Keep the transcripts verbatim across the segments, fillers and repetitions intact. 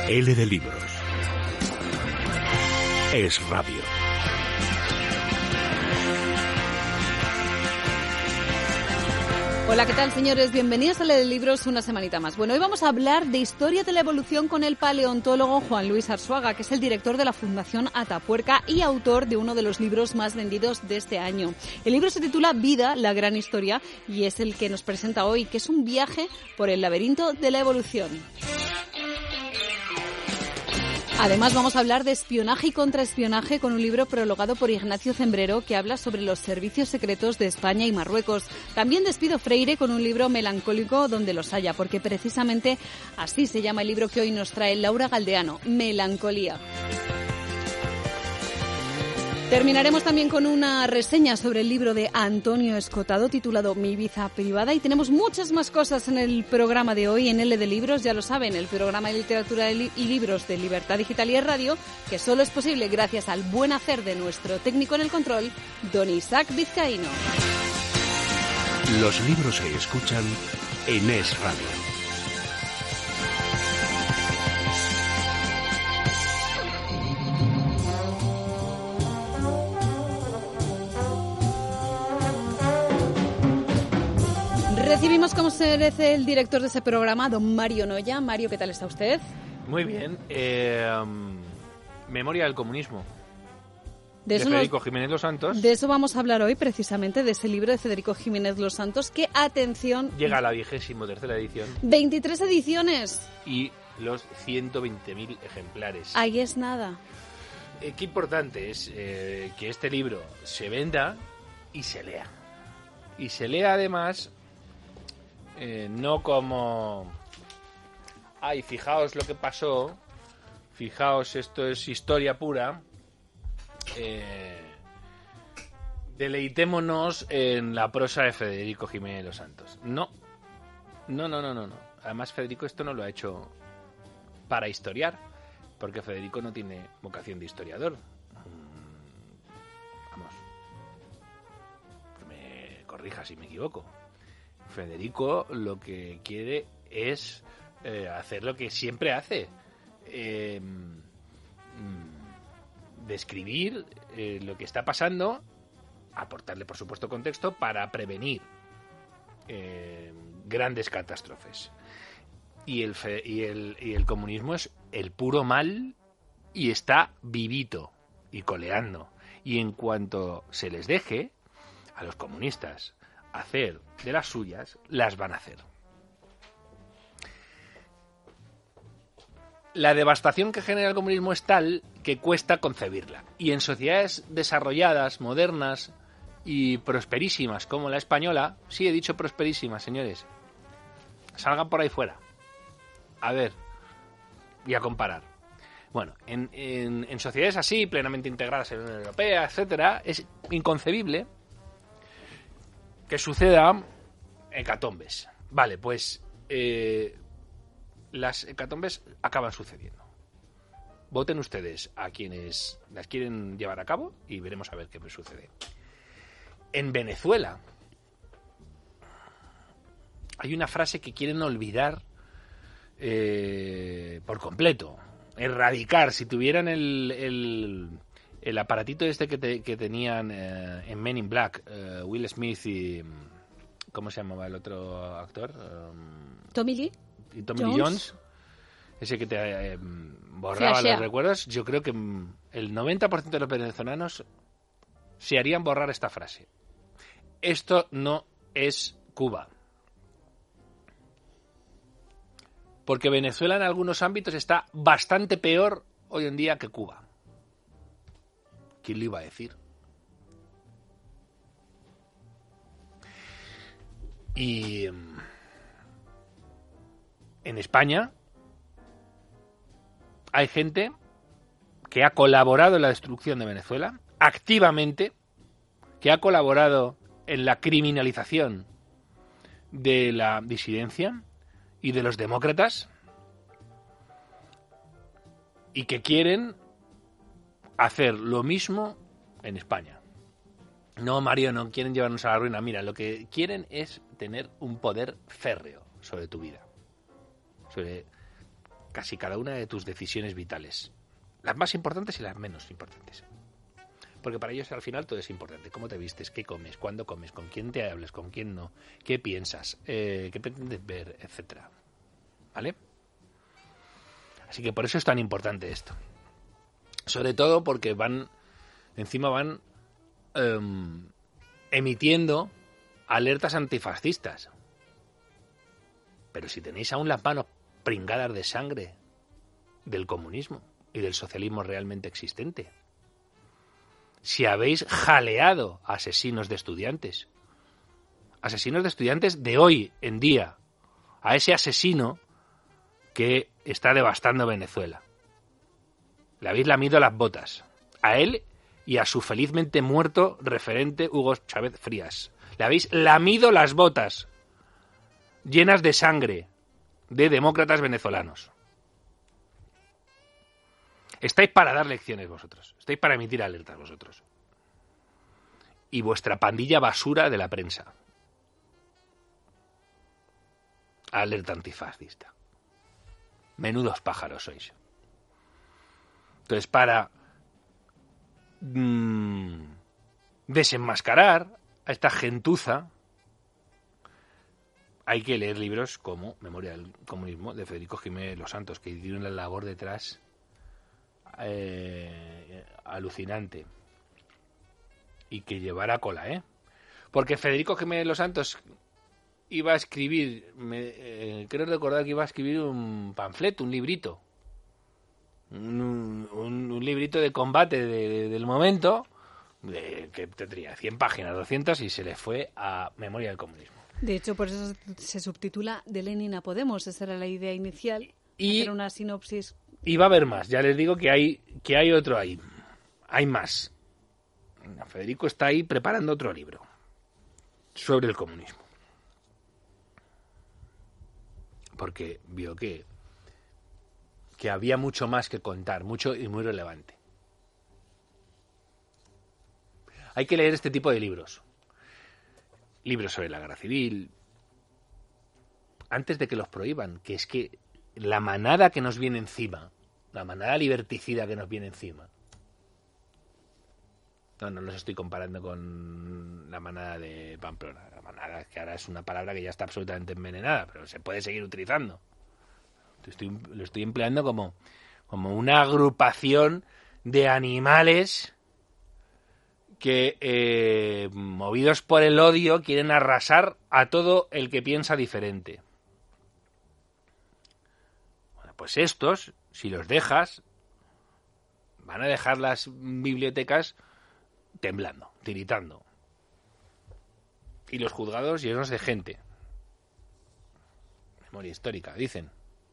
L de Libros. Es radio. Hola, ¿qué tal, señores? Bienvenidos a L de Libros una semanita más. Bueno, hoy vamos a hablar de historia de la evolución con el paleontólogo Juan Luis Arzuaga, que es el director de la Fundación Atapuerca y autor de uno de los libros más vendidos de este año. El libro se titula Vida, la gran historia, y es el que nos presenta hoy, que es un viaje por el laberinto de la evolución. Además, vamos a hablar de espionaje y contraespionaje con un libro prologado por Ignacio Zembrero que habla sobre los servicios secretos de España y Marruecos. También de Espido Freire con un libro melancólico donde los haya, porque precisamente así se llama el libro que hoy nos trae Laura Galdeano, Melancolía. Terminaremos también con una reseña sobre el libro de Antonio Escotado titulado Mi Ibiza privada, y tenemos muchas más cosas en el programa de hoy en L de Libros, ya lo saben, el programa de literatura y libros de Libertad Digital y de Radio, que solo es posible gracias al buen hacer de nuestro técnico en el control, don Isaac Vizcaíno. Los libros se escuchan en Es Radio. Recibimos, como se merece, el director de ese programa, don Mario Noya. Mario, ¿qué tal está usted? Muy bien. Eh, um, Memoria del comunismo. De, de eso Federico nos, Jiménez Los Santos. De eso vamos a hablar hoy, precisamente, de ese libro de Federico Jiménez Los Santos, que, atención... Llega a la vigésimo tercera edición. veintitrés ediciones. Y los ciento veinte mil ejemplares. Ahí es nada. Eh, qué importante es eh, que este libro se venda y se lea. Y se lea, además... Eh, no como, ay, fijaos lo que pasó, fijaos, esto es historia pura, eh, deleitémonos en la prosa de Federico Jiménez Los Santos. No, no, no, no, no, no. Además, Federico esto no lo ha hecho para historiar, porque Federico no tiene vocación de historiador. Vamos, que me corrija si me equivoco. Federico lo que quiere es eh, hacer lo que siempre hace, eh, describir eh, lo que está pasando, aportarle por supuesto contexto para prevenir eh, grandes catástrofes. Y el, fe, y, el, y el comunismo es el puro mal y está vivito y coleando. Y en cuanto se les deje a los comunistas hacer de las suyas, las van a hacer. La devastación que genera el comunismo es tal que cuesta concebirla. Y en sociedades desarrolladas, modernas y prosperísimas como la española, sí he dicho prosperísimas, señores, salgan por ahí fuera. A ver, y a comparar. Bueno, en, en, en sociedades así, plenamente integradas en la Unión Europea, etcétera, es inconcebible que suceda hecatombes. Vale, pues eh, las hecatombes acaban sucediendo. Voten ustedes a quienes las quieren llevar a cabo y veremos a ver qué sucede. En Venezuela hay una frase que quieren olvidar eh, por completo, erradicar. Si tuvieran el... el El aparatito este que, te, que tenían eh, en Men in Black, eh, Will Smith y... ¿Cómo se llamaba el otro actor? Um, ¿Tommy Lee? Y Tommy Jones. Lee Jones. Ese que te eh, borraba Flashea. los recuerdos. Yo creo que el noventa por ciento de los venezolanos se harían borrar esta frase. Esto no es Cuba. Porque Venezuela en algunos ámbitos está bastante peor hoy en día que Cuba. ¿Quién le iba a decir? Y en España hay gente que ha colaborado en la destrucción de Venezuela, activamente, que ha colaborado en la criminalización de la disidencia y de los demócratas, y que quieren hacer lo mismo en España. No, Mario, no quieren llevarnos a la ruina. Mira, lo que quieren es tener un poder férreo sobre tu vida. Sobre casi cada una de tus decisiones vitales. Las más importantes y las menos importantes. Porque para ellos al final todo es importante. Cómo te vistes, qué comes, cuándo comes, con quién te hables, con quién no, qué piensas, eh, qué pretendes ver, etcétera. ¿Vale? Así que por eso es tan importante esto. Sobre todo porque van, encima van eh, emitiendo alertas antifascistas. Pero si tenéis aún las manos pringadas de sangre del comunismo y del socialismo realmente existente, si habéis jaleado a asesinos de estudiantes, asesinos de estudiantes de hoy en día, a ese asesino que está devastando Venezuela, le habéis lamido las botas, a él y a su felizmente muerto referente Hugo Chávez Frías. Le habéis lamido las botas, llenas de sangre de demócratas venezolanos. Estáis para dar lecciones vosotros, estáis para emitir alertas vosotros. Y vuestra pandilla basura de la prensa. Alerta antifascista. Menudos pájaros sois. Entonces, para mmm, desenmascarar a esta gentuza, hay que leer libros como Memoria del Comunismo, de Federico Jiménez Los Santos, que tiene una labor detrás eh, alucinante. Y que llevará cola, ¿eh? Porque Federico Jiménez Los Santos iba a escribir, me, eh, creo recordar que iba a escribir un panfleto, un librito. Un, un, un librito de combate de, de, del momento, de, que tendría cien páginas, doscientas, y se le fue a Memoria del Comunismo. De hecho, por eso se subtitula De Lenin a Podemos. Esa era la idea inicial. Y, hacer una sinopsis. Y va a haber más. Ya les digo que hay, que hay otro ahí. Hay más. Federico está ahí preparando otro libro sobre el comunismo. Porque vio que, que había mucho más que contar, mucho y muy relevante. Hay que leer este tipo de libros. Libros sobre la guerra civil, antes de que los prohíban, que es que la manada que nos viene encima, la manada liberticida que nos viene encima, no, no los estoy comparando con la manada de Pamplona, la manada que ahora es una palabra que ya está absolutamente envenenada, pero se puede seguir utilizando. Estoy, lo estoy empleando como, como una agrupación de animales que, eh, movidos por el odio, quieren arrasar a todo el que piensa diferente. Bueno, pues estos, si los dejas, van a dejar las bibliotecas temblando, tiritando. Y los juzgados llenos de gente. Memoria histórica, dicen.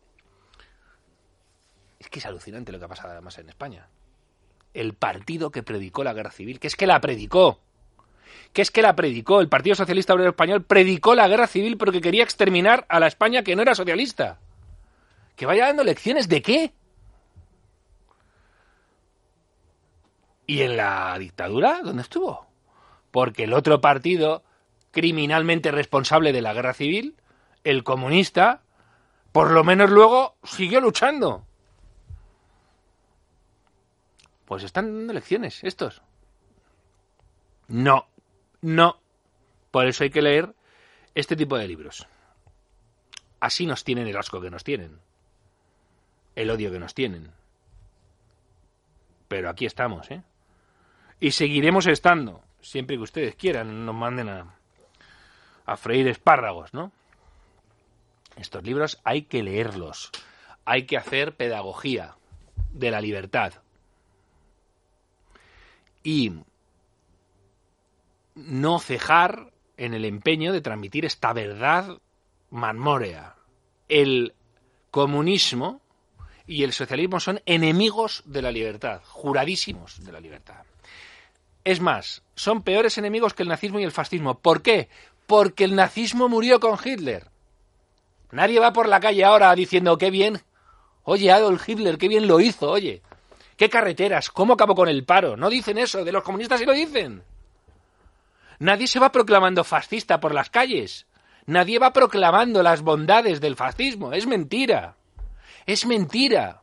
Es que es alucinante lo que ha pasado además en España. El partido que predicó la guerra civil, que es que la predicó, que es que la predicó, el Partido Socialista Obrero Español predicó la guerra civil porque quería exterminar a la España que no era socialista. Que vaya dando lecciones de qué. ¿Y en la dictadura dónde estuvo? Porque el otro partido criminalmente responsable de la guerra civil, el comunista, por lo menos luego siguió luchando. Pues están dando lecciones estos. No, no. Por eso hay que leer este tipo de libros. Así nos tienen el asco que nos tienen. El odio que nos tienen. Pero aquí estamos, ¿eh? Y seguiremos estando, siempre que ustedes quieran, nos manden a, a freír espárragos, ¿no? Estos libros hay que leerlos. Hay que hacer pedagogía de la libertad. Y no cejar en el empeño de transmitir esta verdad marmórea. El comunismo y el socialismo son enemigos de la libertad, juradísimos de la libertad. Es más, son peores enemigos que el nazismo y el fascismo. ¿Por qué? Porque el nazismo murió con Hitler. Nadie va por la calle ahora diciendo qué bien, oye, Adolf Hitler, qué bien lo hizo, oye. ¿Qué carreteras? ¿Cómo acabó con el paro? No dicen eso, de los comunistas sí lo dicen. Nadie se va proclamando fascista por las calles. Nadie va proclamando las bondades del fascismo. Es mentira. Es mentira.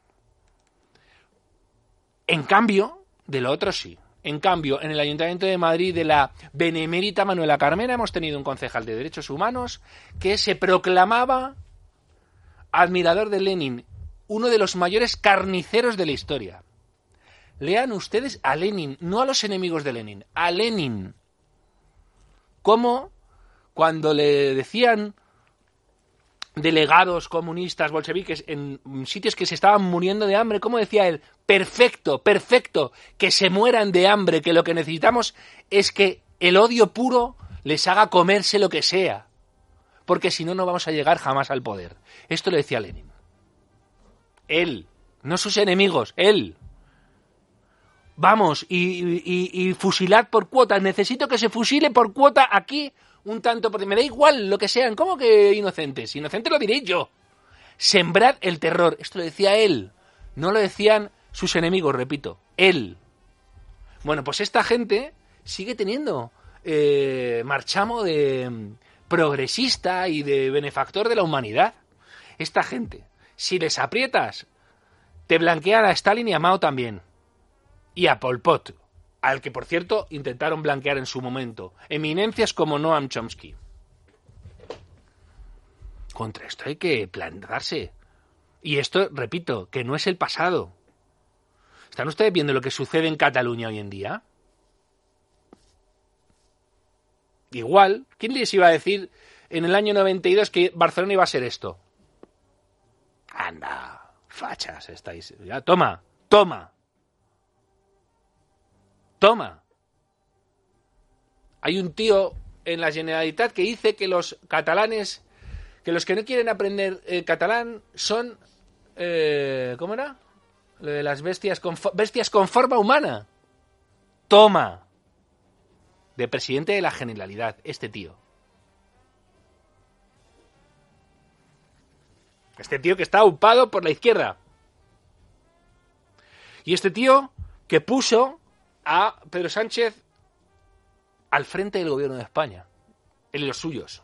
En cambio, de lo otro sí. En cambio, en el Ayuntamiento de Madrid de la benemérita Manuela Carmena hemos tenido un concejal de Derechos Humanos que se proclamaba admirador de Lenin, uno de los mayores carniceros de la historia. Lean ustedes a Lenin, no a los enemigos de Lenin, a Lenin. Cómo cuando le decían delegados comunistas bolcheviques en sitios que se estaban muriendo de hambre, ¿cómo decía él? Perfecto, perfecto, que se mueran de hambre, que lo que necesitamos es que el odio puro les haga comerse lo que sea, porque si no, no vamos a llegar jamás al poder. Esto lo decía Lenin. Él, no sus enemigos, él. Vamos, y, y, y fusilad por cuotas, necesito que se fusile por cuota aquí un tanto, porque me da igual lo que sean, ¿cómo que inocentes? Inocentes lo diré yo. Sembrad el terror, esto lo decía él, no lo decían sus enemigos, repito, él. Bueno, pues esta gente sigue teniendo eh, marchamo de progresista y de benefactor de la humanidad. Esta gente, si les aprietas, te blanquean a Stalin y a Mao también. Y a Pol Pot, al que, por cierto, intentaron blanquear en su momento. Eminencias como Noam Chomsky. Contra esto hay que plantarse. Y esto, repito, que no es el pasado. ¿Están ustedes viendo lo que sucede en Cataluña hoy en día? Igual, ¿quién les iba a decir en el año noventa y dos que Barcelona iba a ser esto? Anda, fachas estáis. Ya, toma, toma. Toma. Hay un tío en la Generalitat que dice que los catalanes, que los que no quieren aprender eh, catalán son, eh, ¿cómo era? Lo de las bestias con, bestias con forma humana. Toma. De presidente de la Generalidad, este tío. Este tío que está upado por la izquierda. Y este tío que puso a Pedro Sánchez al frente del gobierno de España, él y los suyos.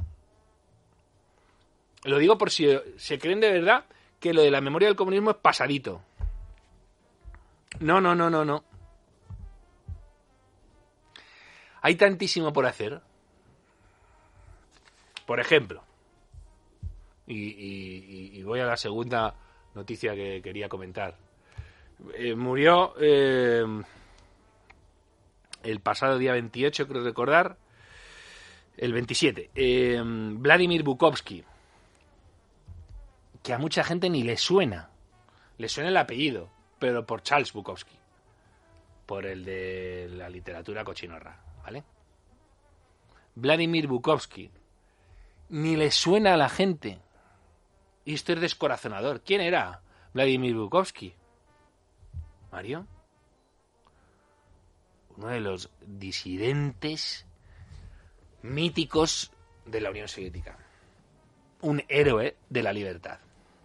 Lo digo por si se creen de verdad que lo de la memoria del comunismo es pasadito. No, no, no, no, no. Hay tantísimo por hacer. Por ejemplo, y, y, y voy a la segunda noticia que quería comentar. Eh, murió... Eh, el pasado día veintiocho, creo recordar, el veintisiete, eh, Vladimir Bukovsky, que a mucha gente ni le suena, le suena el apellido, pero por Charles Bukowski, por el de la literatura cochinorra, ¿vale? Vladimir Bukovsky, ni le suena a la gente, y esto es descorazonador. ¿Quién era Vladimir Bukovsky? ¿Mario? Uno de los disidentes míticos de la Unión Soviética. Un héroe de la libertad.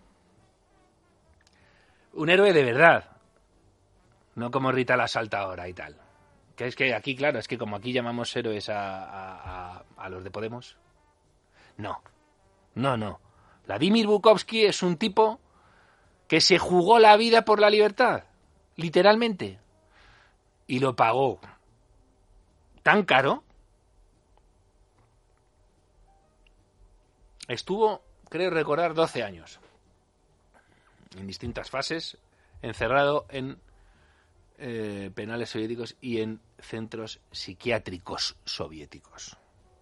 Un héroe de verdad. No como Rita la Saltadora y tal. Que es que aquí, claro, es que como aquí llamamos héroes a, a, a, a los de Podemos. No. No, no. Vladimir Bukovsky es un tipo que se jugó la vida por la libertad. Literalmente. Y lo pagó tan caro. Estuvo, creo recordar, doce años. En distintas fases, encerrado en eh, penales soviéticos y en centros psiquiátricos soviéticos.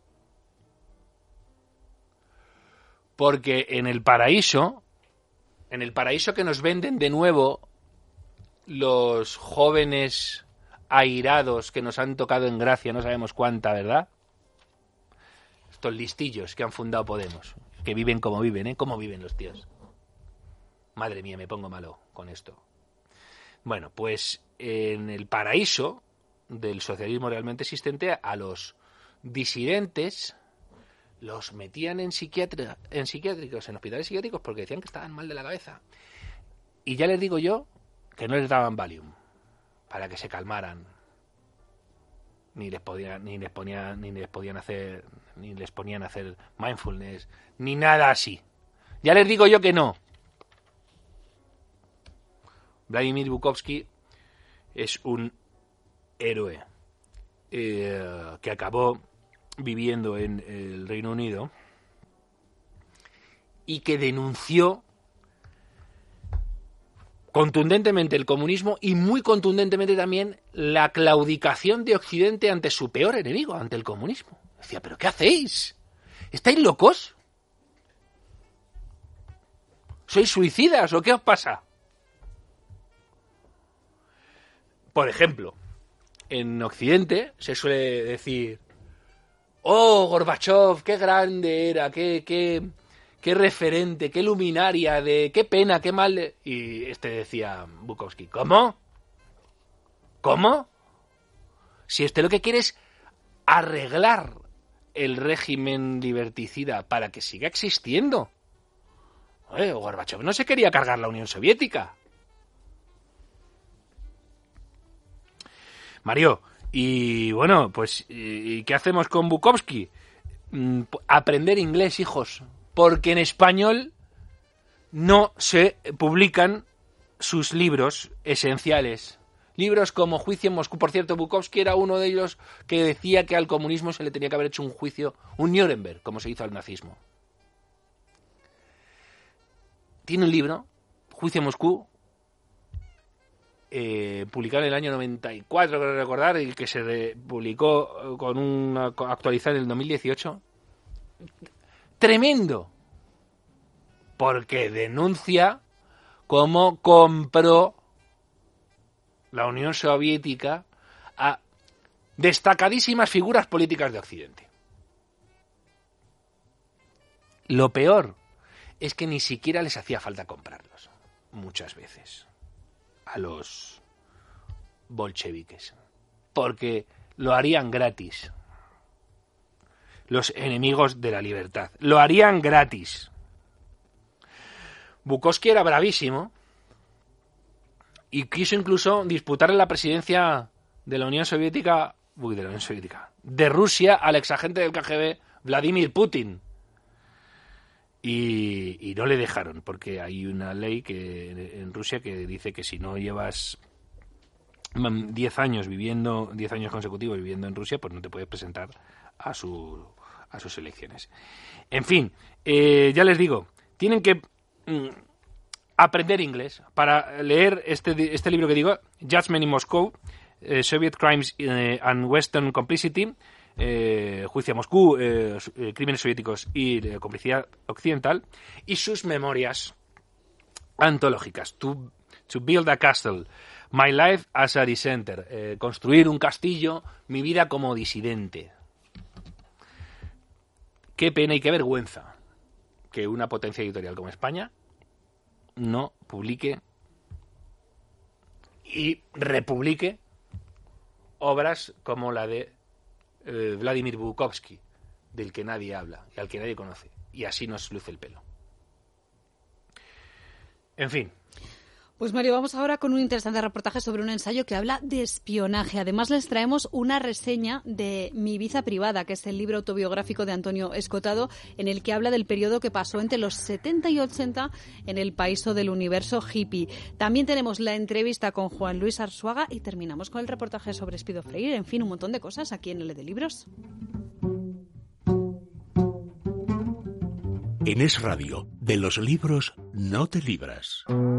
Porque en el paraíso, en el paraíso que nos venden de nuevo los jóvenes airados que nos han tocado en gracia, no sabemos cuánta, ¿verdad? Estos listillos que han fundado Podemos, que viven como viven, ¿eh? ¿Cómo viven los tíos? Madre mía, me pongo malo con esto. Bueno, pues en el paraíso del socialismo realmente existente, a los disidentes los metían en psiquiatra, en psiquiátricos, en hospitales psiquiátricos, porque decían que estaban mal de la cabeza. Y ya les digo yo que no les daban Valium para que se calmaran, ni les podían ni les ponían ni les podían hacer ni les ponían a hacer mindfulness ni nada así. Ya les digo yo que no. Vladimir Bukovsky es un héroe eh, que acabó viviendo en el Reino Unido y que denunció contundentemente el comunismo y muy contundentemente también la claudicación de Occidente ante su peor enemigo, ante el comunismo. Decía, ¿pero qué hacéis? ¿Estáis locos? ¿Sois suicidas o qué os pasa? Por ejemplo, en Occidente se suele decir, oh, Gorbachov, qué grande era, qué, qué, qué referente, qué luminaria, de qué pena, qué mal. De... Y este decía Bukovsky, ¿cómo? ¿Cómo? Si este lo que quiere es arreglar el régimen liberticida para que siga existiendo. Oye, Gorbachov no se quería cargar la Unión Soviética. Mario, y bueno, pues, ¿y qué hacemos con Bukovsky? Mm, aprender inglés, hijos, porque en español no se publican sus libros esenciales. Libros como Juicio en Moscú. Por cierto, Bukovsky era uno de ellos que decía que al comunismo se le tenía que haber hecho un juicio, un Nuremberg, como se hizo al nazismo. Tiene un libro, Juicio en Moscú, eh, publicado en el año noventa y cuatro, creo recordar, y que se publicó con una actualizada en el dos mil dieciocho. Tremendo, porque denuncia cómo compró la Unión Soviética a destacadísimas figuras políticas de Occidente. Lo peor es que ni siquiera les hacía falta comprarlos, muchas veces, a los bolcheviques, porque lo harían gratis. Los enemigos de la libertad lo harían gratis. Bukovsky era bravísimo y quiso incluso disputarle la presidencia de la Unión Soviética, uy, de la Unión Soviética, de Rusia al exagente del K G B Vladimir Putin. Y, y no le dejaron, porque hay una ley que en Rusia que dice que si no llevas diez años viviendo, diez años consecutivos viviendo en Rusia, pues no te puedes presentar a su a sus elecciones. En fin, eh, ya les digo, tienen que mm, aprender inglés para leer este, este libro que digo, Judgment in Moscow, eh, Soviet Crimes eh, and Western Complicity, eh, Juicio a Moscú, eh, Crímenes Soviéticos y eh, Complicidad Occidental, y sus memorias antológicas, To, to Build a Castle, My Life as a Dissenter, eh, construir un castillo, mi vida como disidente. Qué pena y qué vergüenza que una potencia editorial como España no publique y republique obras como la de eh, Vladimir Bukovsky, del que nadie habla y al que nadie conoce, y así nos luce el pelo. En fin. Pues Mario, vamos ahora con un interesante reportaje sobre un ensayo que habla de espionaje. Además les traemos una reseña de Mi Ibiza privada, que es el libro autobiográfico de Antonio Escotado, en el que habla del periodo que pasó entre los setenta y ochenta en el paraíso del universo hippie. También tenemos la entrevista con Juan Luis Arzuaga y terminamos con el reportaje sobre Espido Freire. En fin, un montón de cosas aquí en L de Libros. En Es Radio, de los libros no te libras.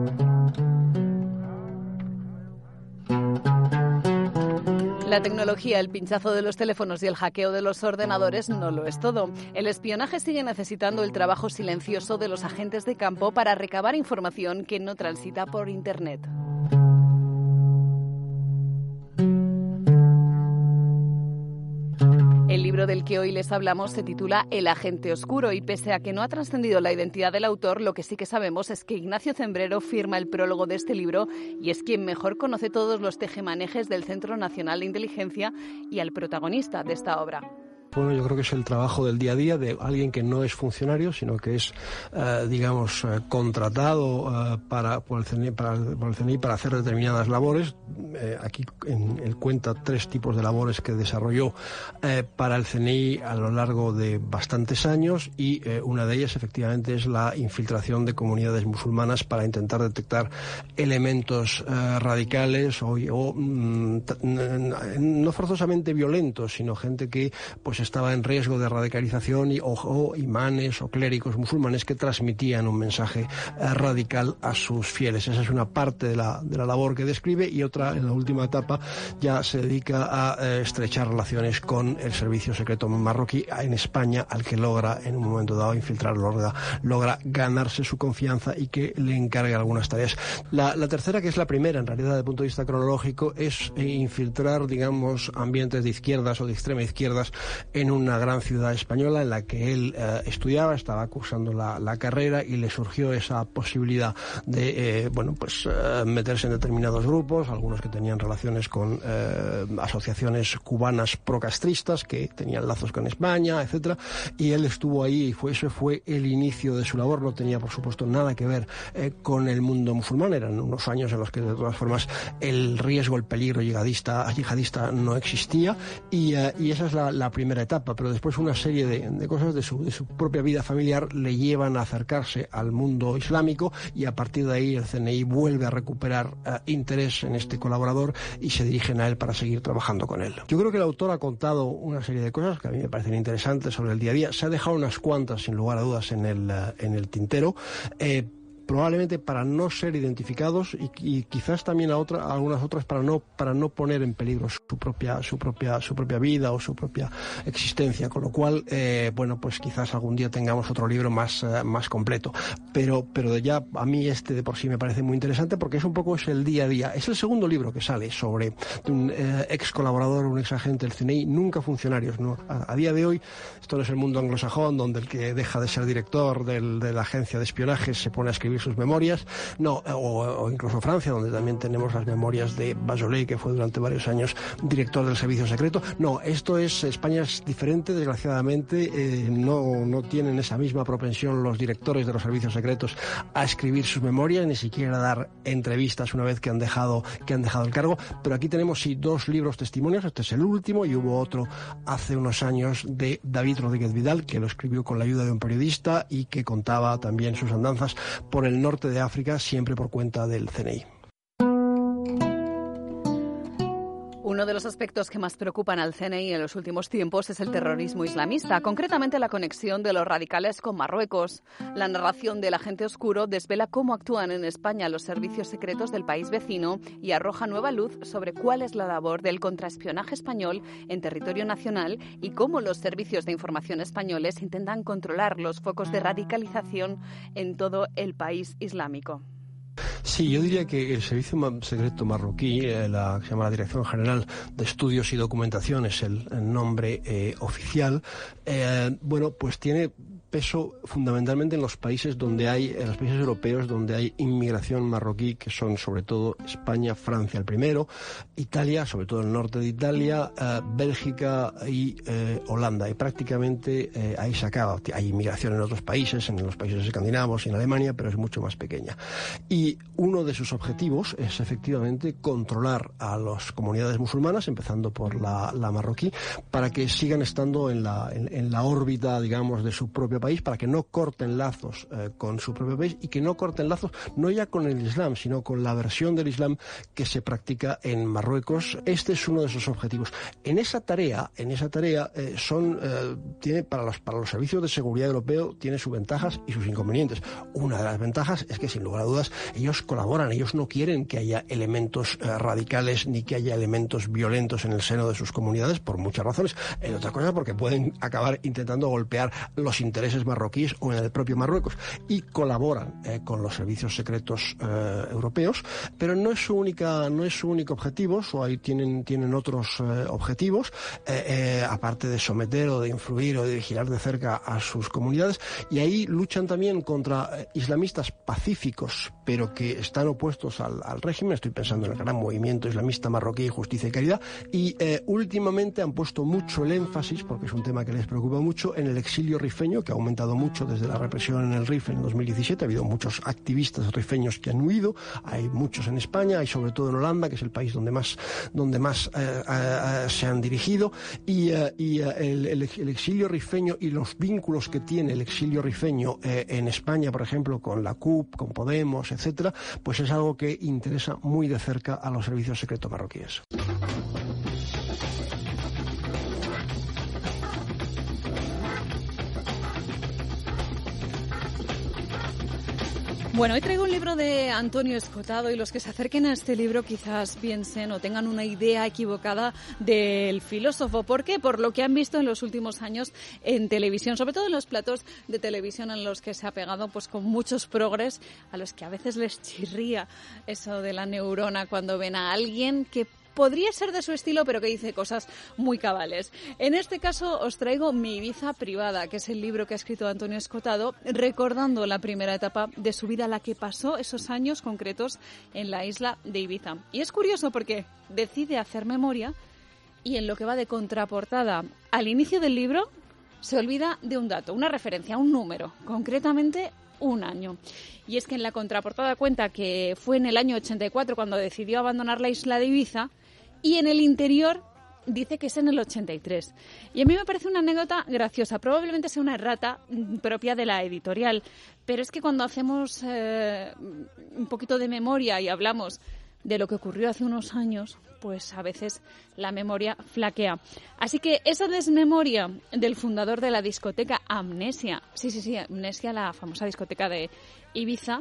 La tecnología, el pinchazo de los teléfonos y el hackeo de los ordenadores no lo es todo. El espionaje sigue necesitando el trabajo silencioso de los agentes de campo para recabar información que no transita por Internet. El libro del que hoy les hablamos se titula El agente oscuro y pese a que no ha trascendido la identidad del autor, lo que sí que sabemos es que Ignacio Zembrero firma el prólogo de este libro y es quien mejor conoce todos los tejemanejes del Centro Nacional de Inteligencia y al protagonista de esta obra. Bueno, yo creo que es el trabajo del día a día de alguien que no es funcionario, sino que es, eh, digamos, eh, contratado eh, para, por, el C N I, para, por el C N I para hacer determinadas labores. Eh, aquí en, él cuenta tres tipos de labores que desarrolló eh, para el C N I a lo largo de bastantes años, y eh, una de ellas efectivamente es la infiltración de comunidades musulmanas para intentar detectar elementos eh, radicales o, o mm, no forzosamente violentos, sino gente que pues estaba en riesgo de radicalización, y, o, o imanes o clérigos musulmanes que transmitían un mensaje eh, radical a sus fieles. Esa es una parte de la, de la labor que describe, y otra, en la última etapa, ya se dedica a eh, estrechar relaciones con el servicio secreto marroquí en España, al que logra en un momento dado infiltrar, logra, logra ganarse su confianza y que le encargue algunas tareas. La, la tercera, que es la primera en realidad desde el punto de vista cronológico, es eh, infiltrar, digamos, ambientes de izquierdas o de extrema izquierdas en una gran ciudad española en la que él eh, estudiaba, estaba cursando la, la carrera, y le surgió esa posibilidad de eh, bueno pues eh, meterse en determinados grupos, algunos que tenían relaciones con eh, asociaciones cubanas procastristas que tenían lazos con España, etcétera, y él estuvo ahí, y fue eso fue el inicio de su labor. No tenía, por supuesto, nada que ver eh, con el mundo musulmán. Eran unos años en los que, de todas formas, el riesgo, el peligro yihadista, yihadista no existía, y, eh, y esa es la, la primera etapa. Pero después una serie de, de cosas de su, de su propia vida familiar le llevan a acercarse al mundo islámico, y a partir de ahí el C N I vuelve a recuperar uh, interés en este colaborador y se dirigen a él para seguir trabajando con él. Yo creo que el autor ha contado una serie de cosas que a mí me parecen interesantes sobre el día a día. Se ha dejado unas cuantas, sin lugar a dudas, en el, uh, en el tintero. Eh, probablemente para no ser identificados, y, y quizás también a, otra, a algunas otras para no para no poner en peligro su propia su propia su propia vida o su propia existencia, con lo cual eh, bueno pues quizás algún día tengamos otro libro más uh, más completo, pero pero de ya a mí este de por sí me parece muy interesante, porque es un poco es el día a día. Es el segundo libro que sale sobre un eh, ex colaborador, un ex agente del C N I, nunca funcionarios, ¿no? A, a día de hoy esto no es el mundo anglosajón, donde el que deja de ser director del, de la agencia de espionaje se pone a escribir sus memorias, no, o, o incluso Francia, donde también tenemos las memorias de Bajolet, que fue durante varios años director del servicio secreto. No, esto es, España es diferente, desgraciadamente, eh, no, no tienen esa misma propensión los directores de los servicios secretos a escribir sus memorias, ni siquiera a dar entrevistas una vez que han dejado, que han dejado el cargo, pero aquí tenemos sí dos libros testimonios, este es el último, y hubo otro hace unos años de David Rodríguez Vidal, que lo escribió con la ayuda de un periodista y que contaba también sus andanzas por el norte de África, siempre por cuenta del C N I. Uno de los aspectos que más preocupan al C N I en los últimos tiempos es el terrorismo islamista, concretamente la conexión de los radicales con Marruecos. La narración del agente oscuro desvela cómo actúan en España los servicios secretos del país vecino y arroja nueva luz sobre cuál es la labor del contraespionaje español en territorio nacional y cómo los servicios de información españoles intentan controlar los focos de radicalización en todo el país islámico. Sí, yo diría que el Servicio Secreto Marroquí, eh, la que se llama la Dirección General de Estudios y Documentación, es el, el nombre eh, oficial, eh, bueno, pues tiene peso fundamentalmente en los países donde hay, en los países europeos donde hay inmigración marroquí, que son sobre todo España, Francia el primero, Italia, sobre todo el norte de Italia, eh, Bélgica y eh, Holanda, y prácticamente eh, ahí se acaba. Hay inmigración en otros países, en los países escandinavos y en Alemania, pero es mucho más pequeña. Y uno de sus objetivos es efectivamente controlar a las comunidades musulmanas, empezando por la, la marroquí, para que sigan estando en la, en, en la órbita, digamos, de su propio país, para que no corten lazos eh, con su propio país, y que no corten lazos no ya con el Islam, sino con la versión del Islam que se practica en Marruecos. Este es uno de sus objetivos. En esa tarea, en esa tarea eh, son eh, tiene para los para los servicios de seguridad europeos tiene sus ventajas y sus inconvenientes. Una de las ventajas es que, sin lugar a dudas, ellos colaboran, ellos no quieren que haya elementos eh, radicales ni que haya elementos violentos en el seno de sus comunidades, por muchas razones. En otra cosa, porque pueden acabar intentando golpear los intereses intereses marroquíes o en el propio Marruecos, y colaboran eh, con los servicios secretos eh, europeos, pero no es su única, no es su único objetivo, o ahí tienen, tienen otros eh, objetivos, eh, eh, aparte de someter o de influir o de vigilar de cerca a sus comunidades, y ahí luchan también contra eh, islamistas pacíficos, pero que están opuestos al, al régimen. Estoy pensando en el gran movimiento islamista marroquí Justicia y Caridad, y eh, últimamente han puesto mucho el énfasis, porque es un tema que les preocupa mucho, en el exilio rifeño, que ha aumentado mucho desde la represión en el Rif en el dos mil diecisiete. Ha habido muchos activistas rifeños que han huido, hay muchos en España, hay sobre todo en Holanda, que es el país donde más, donde más eh, eh, se han dirigido, y, eh, y eh, el, el, el exilio rifeño y los vínculos que tiene el exilio rifeño eh, en España, por ejemplo, con la C U P, con Podemos, etcétera, pues es algo que interesa muy de cerca a los servicios secretos marroquíes. Bueno, hoy traigo un libro de Antonio Escotado, y los que se acerquen a este libro quizás piensen o tengan una idea equivocada del filósofo. ¿Por qué? Por lo que han visto en los últimos años en televisión, sobre todo en los platos de televisión en los que se ha pegado pues con muchos progres, a los que a veces les chirría eso de la neurona cuando ven a alguien que podría ser de su estilo, pero que dice cosas muy cabales. En este caso os traigo Mi Ibiza privada, que es el libro que ha escrito Antonio Escotado, recordando la primera etapa de su vida, la que pasó esos años concretos en la isla de Ibiza. Y es curioso porque decide hacer memoria, y en lo que va de contraportada al inicio del libro se olvida de un dato, una referencia, un número, concretamente un año. Y es que en la contraportada cuenta que fue en el año ochenta y cuatro cuando decidió abandonar la isla de Ibiza, y en el interior dice que es en el ochenta y tres. Y a mí me parece una anécdota graciosa. Probablemente sea una errata propia de la editorial, pero es que cuando hacemos eh, un poquito de memoria y hablamos de lo que ocurrió hace unos años, pues a veces la memoria flaquea. Así que esa desmemoria del fundador de la discoteca Amnesia, sí, sí, sí, Amnesia, la famosa discoteca de Ibiza,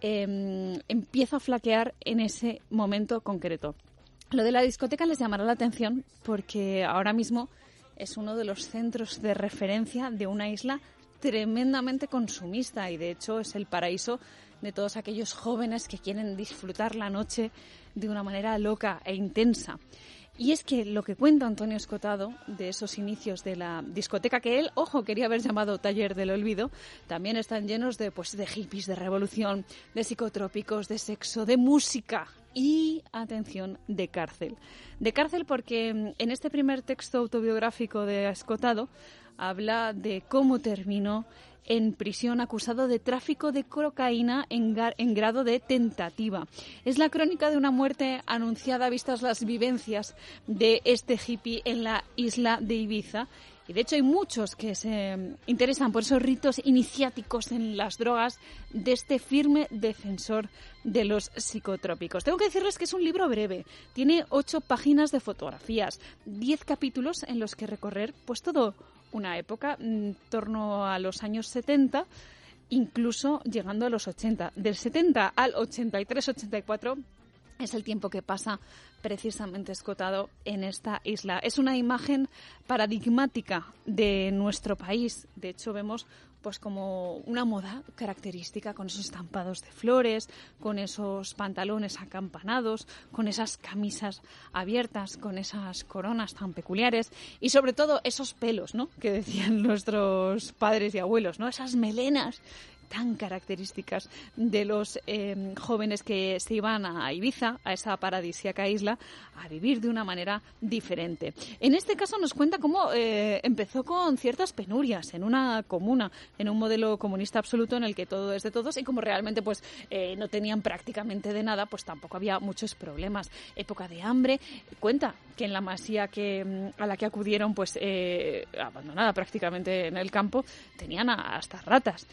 eh, empieza a flaquear en ese momento concreto. Lo de la discoteca les llamará la atención porque ahora mismo es uno de los centros de referencia de una isla tremendamente consumista, y de hecho es el paraíso de todos aquellos jóvenes que quieren disfrutar la noche de una manera loca e intensa. Y es que lo que cuenta Antonio Escotado de esos inicios de la discoteca, que él, ojo, quería haber llamado Taller del Olvido, también están llenos de, pues, de hippies, de revolución, de psicotrópicos, de sexo, de música y, atención, de cárcel. De cárcel porque en este primer texto autobiográfico de Escotado habla de cómo terminó en prisión acusado de tráfico de cocaína en, en grado de tentativa. Es la crónica de una muerte anunciada vistas las vivencias de este hippie en la isla de Ibiza. Y de hecho hay muchos que se interesan por esos ritos iniciáticos en las drogas de este firme defensor de los psicotrópicos. Tengo que decirles que es un libro breve. Tiene ocho páginas de fotografías, diez capítulos en los que recorrer pues todo una época en torno a los años setenta, incluso llegando a los ochenta. Del setenta al ochenta y tres ochenta y cuatro es el tiempo que pasa precisamente Escotado en esta isla. Es una imagen paradigmática de nuestro país. De hecho, vemos pues como una moda característica, con esos estampados de flores, con esos pantalones acampanados, con esas camisas abiertas, con esas coronas tan peculiares y sobre todo esos pelos, ¿no?, que decían nuestros padres y abuelos, ¿no?, esas melenas tan características de los eh, jóvenes que se iban a Ibiza, a esa paradisíaca isla, a vivir de una manera diferente. En este caso nos cuenta cómo eh, empezó con ciertas penurias en una comuna, en un modelo comunista absoluto en el que todo es de todos, y como realmente pues eh, no tenían prácticamente de nada, pues tampoco había muchos problemas. Época de hambre. Cuenta que en la masía que a la que acudieron, pues eh, abandonada prácticamente en el campo, tenían a, hasta ratas.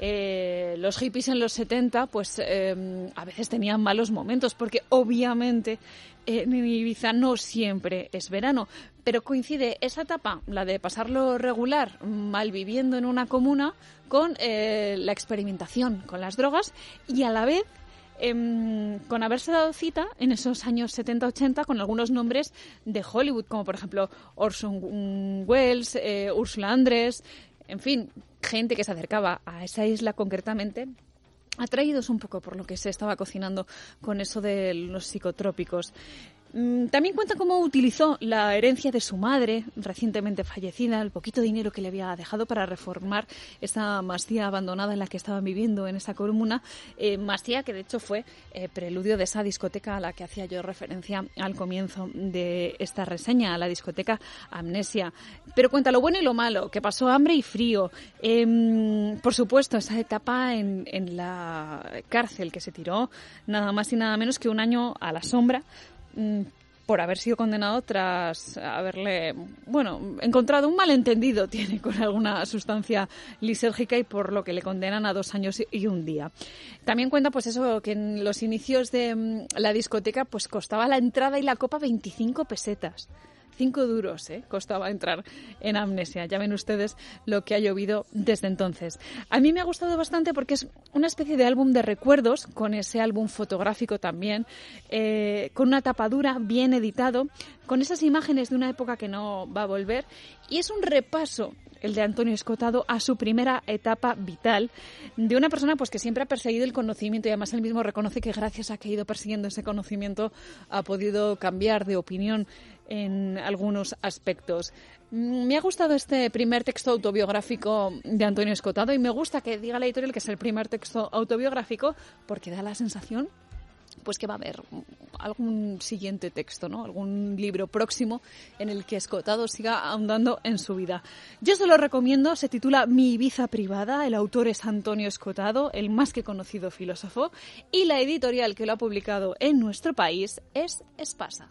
Eh, los hippies en los setenta pues eh, a veces tenían malos momentos porque obviamente eh, en Ibiza no siempre es verano, pero coincide esa etapa, la de pasarlo regular, mal viviendo en una comuna, con eh, la experimentación con las drogas y a la vez Eh, con haberse dado cita en esos años setenta ochenta con algunos nombres de Hollywood, como por ejemplo Orson Welles, eh, Ursula Andress, en fin, gente que se acercaba a esa isla concretamente, atraídos un poco por lo que se estaba cocinando con eso de los psicotrópicos. También cuenta cómo utilizó la herencia de su madre, recientemente fallecida, el poquito dinero que le había dejado para reformar esa masía abandonada en la que estaban viviendo en esa comuna, eh, masía que de hecho fue eh, preludio de esa discoteca a la que hacía yo referencia al comienzo de esta reseña, a la discoteca Amnesia. Pero cuenta lo bueno y lo malo, que pasó hambre y frío, eh, por supuesto esa etapa en, en la cárcel que se tiró nada más y nada menos que un año a la sombra, por haber sido condenado tras haberle, bueno, encontrado un malentendido tiene con alguna sustancia lisérgica y por lo que le condenan a dos años y un día. También cuenta pues eso, que en los inicios de la discoteca pues costaba la entrada y la copa veinticinco pesetas. Cinco duros, ¿eh? Costaba entrar en Amnesia. Ya ven ustedes lo que ha llovido desde entonces. A mí me ha gustado bastante porque es una especie de álbum de recuerdos, con ese álbum fotográfico también, eh, con una tapadura bien editado, con esas imágenes de una época que no va a volver. Y es un repaso, el de Antonio Escotado, a su primera etapa vital, de una persona pues que siempre ha perseguido el conocimiento y además él mismo reconoce que gracias a que ha ido persiguiendo ese conocimiento ha podido cambiar de opinión en algunos aspectos. Me ha gustado este primer texto autobiográfico de Antonio Escotado y me gusta que diga la editorial que es el primer texto autobiográfico porque da la sensación pues que va a haber algún siguiente texto, ¿no? Algún libro próximo en el que Escotado siga ahondando en su vida. Yo se lo recomiendo, se titula Mi Ibiza privada, el autor es Antonio Escotado, el más que conocido filósofo, y la editorial que lo ha publicado en nuestro país es Espasa.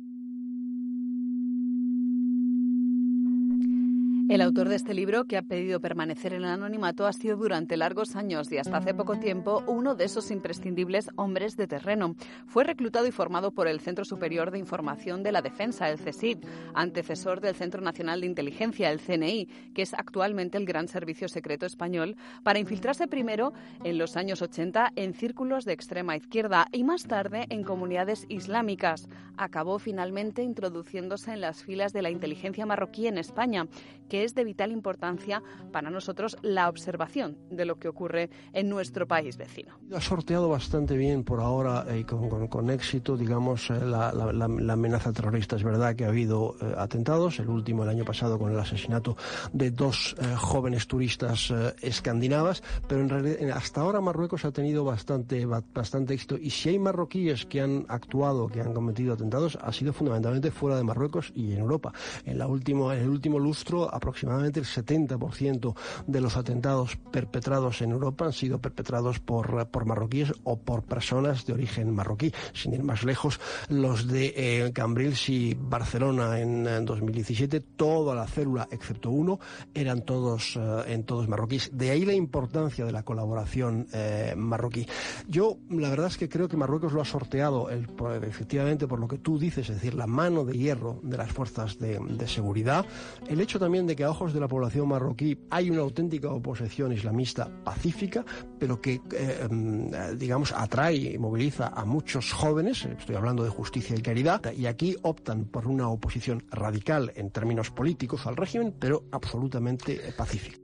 El autor de este libro, que ha pedido permanecer en el anonimato, ha sido durante largos años y hasta hace poco tiempo uno de esos imprescindibles hombres de terreno. Fue reclutado y formado por el Centro Superior de Información de la Defensa, el CSID, antecesor del Centro Nacional de Inteligencia, el C N I, que es actualmente el Gran Servicio Secreto Español, para infiltrarse primero en los años ochenta en círculos de extrema izquierda y más tarde en comunidades islámicas. Acabó finalmente introduciéndose en las filas de la inteligencia marroquí en España, que es de vital importancia para nosotros la observación de lo que ocurre en nuestro país vecino. Ha sorteado bastante bien por ahora y eh, con, con, con éxito, digamos, eh, la, la, la amenaza terrorista. Es verdad que ha habido eh, atentados, el último el año pasado con el asesinato de dos eh, jóvenes turistas eh, escandinavas, pero en realidad hasta ahora Marruecos ha tenido bastante, bastante éxito y si hay marroquíes que han actuado, que han cometido atentados, ha sido fundamentalmente fuera de Marruecos y en Europa. En, la último, en el último lustro, aproximadamente el setenta por ciento de los atentados perpetrados en Europa han sido perpetrados por, por marroquíes o por personas de origen marroquí. Sin ir más lejos, los de eh, Cambrils y Barcelona en, en dos mil diecisiete, toda la célula, excepto uno, eran todos, eh, en todos marroquíes. De ahí la importancia de la colaboración eh, marroquí. Yo, la verdad es que creo que Marruecos lo ha sorteado, el, por, efectivamente, por lo que tú dices, es decir, la mano de hierro de las fuerzas de, de seguridad. El hecho también de que a ojos de la población marroquí hay una auténtica oposición islamista pacífica, pero que, eh, digamos, atrae y moviliza a muchos jóvenes, estoy hablando de Justicia y Caridad, y aquí optan por una oposición radical en términos políticos al régimen, pero absolutamente pacífica.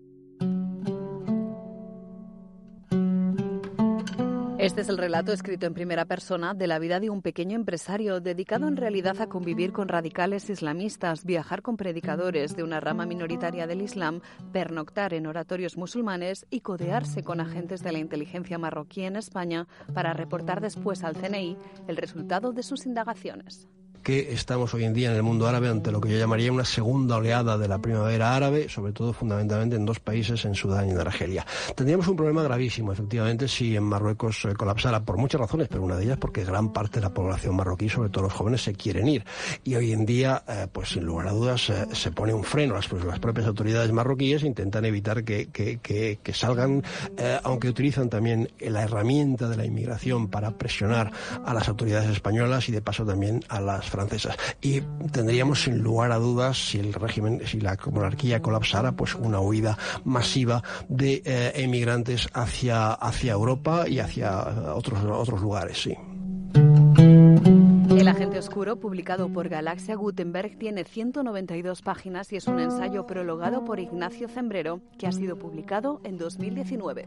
Este es el relato escrito en primera persona de la vida de un pequeño empresario dedicado en realidad a convivir con radicales islamistas, viajar con predicadores de una rama minoritaria del Islam, pernoctar en oratorios musulmanes y codearse con agentes de la inteligencia marroquí en España para reportar después al C N I el resultado de sus indagaciones. Que estamos hoy en día en el mundo árabe ante lo que yo llamaría una segunda oleada de la primavera árabe, sobre todo fundamentalmente en dos países, en Sudán y en Argelia. Tendríamos un problema gravísimo, efectivamente, si en Marruecos eh, colapsara por muchas razones, pero una de ellas porque gran parte de la población marroquí, sobre todo los jóvenes, se quieren ir. Y hoy en día, eh, pues sin lugar a dudas, eh, se pone un freno. Las, pues, las propias autoridades marroquíes intentan evitar que, que, que, que salgan, eh, aunque utilizan también la herramienta de la inmigración para presionar a las autoridades españolas y de paso también a las francesas. Y tendríamos sin lugar a dudas, si el régimen, si la monarquía colapsara, pues una huida masiva de eh, emigrantes hacia, hacia Europa y hacia otros, otros lugares, sí. El agente oscuro, publicado por Galaxia Gutenberg, tiene ciento noventa y dos páginas y es un ensayo prologado por Ignacio Zembrero, que ha sido publicado en dos mil diecinueve.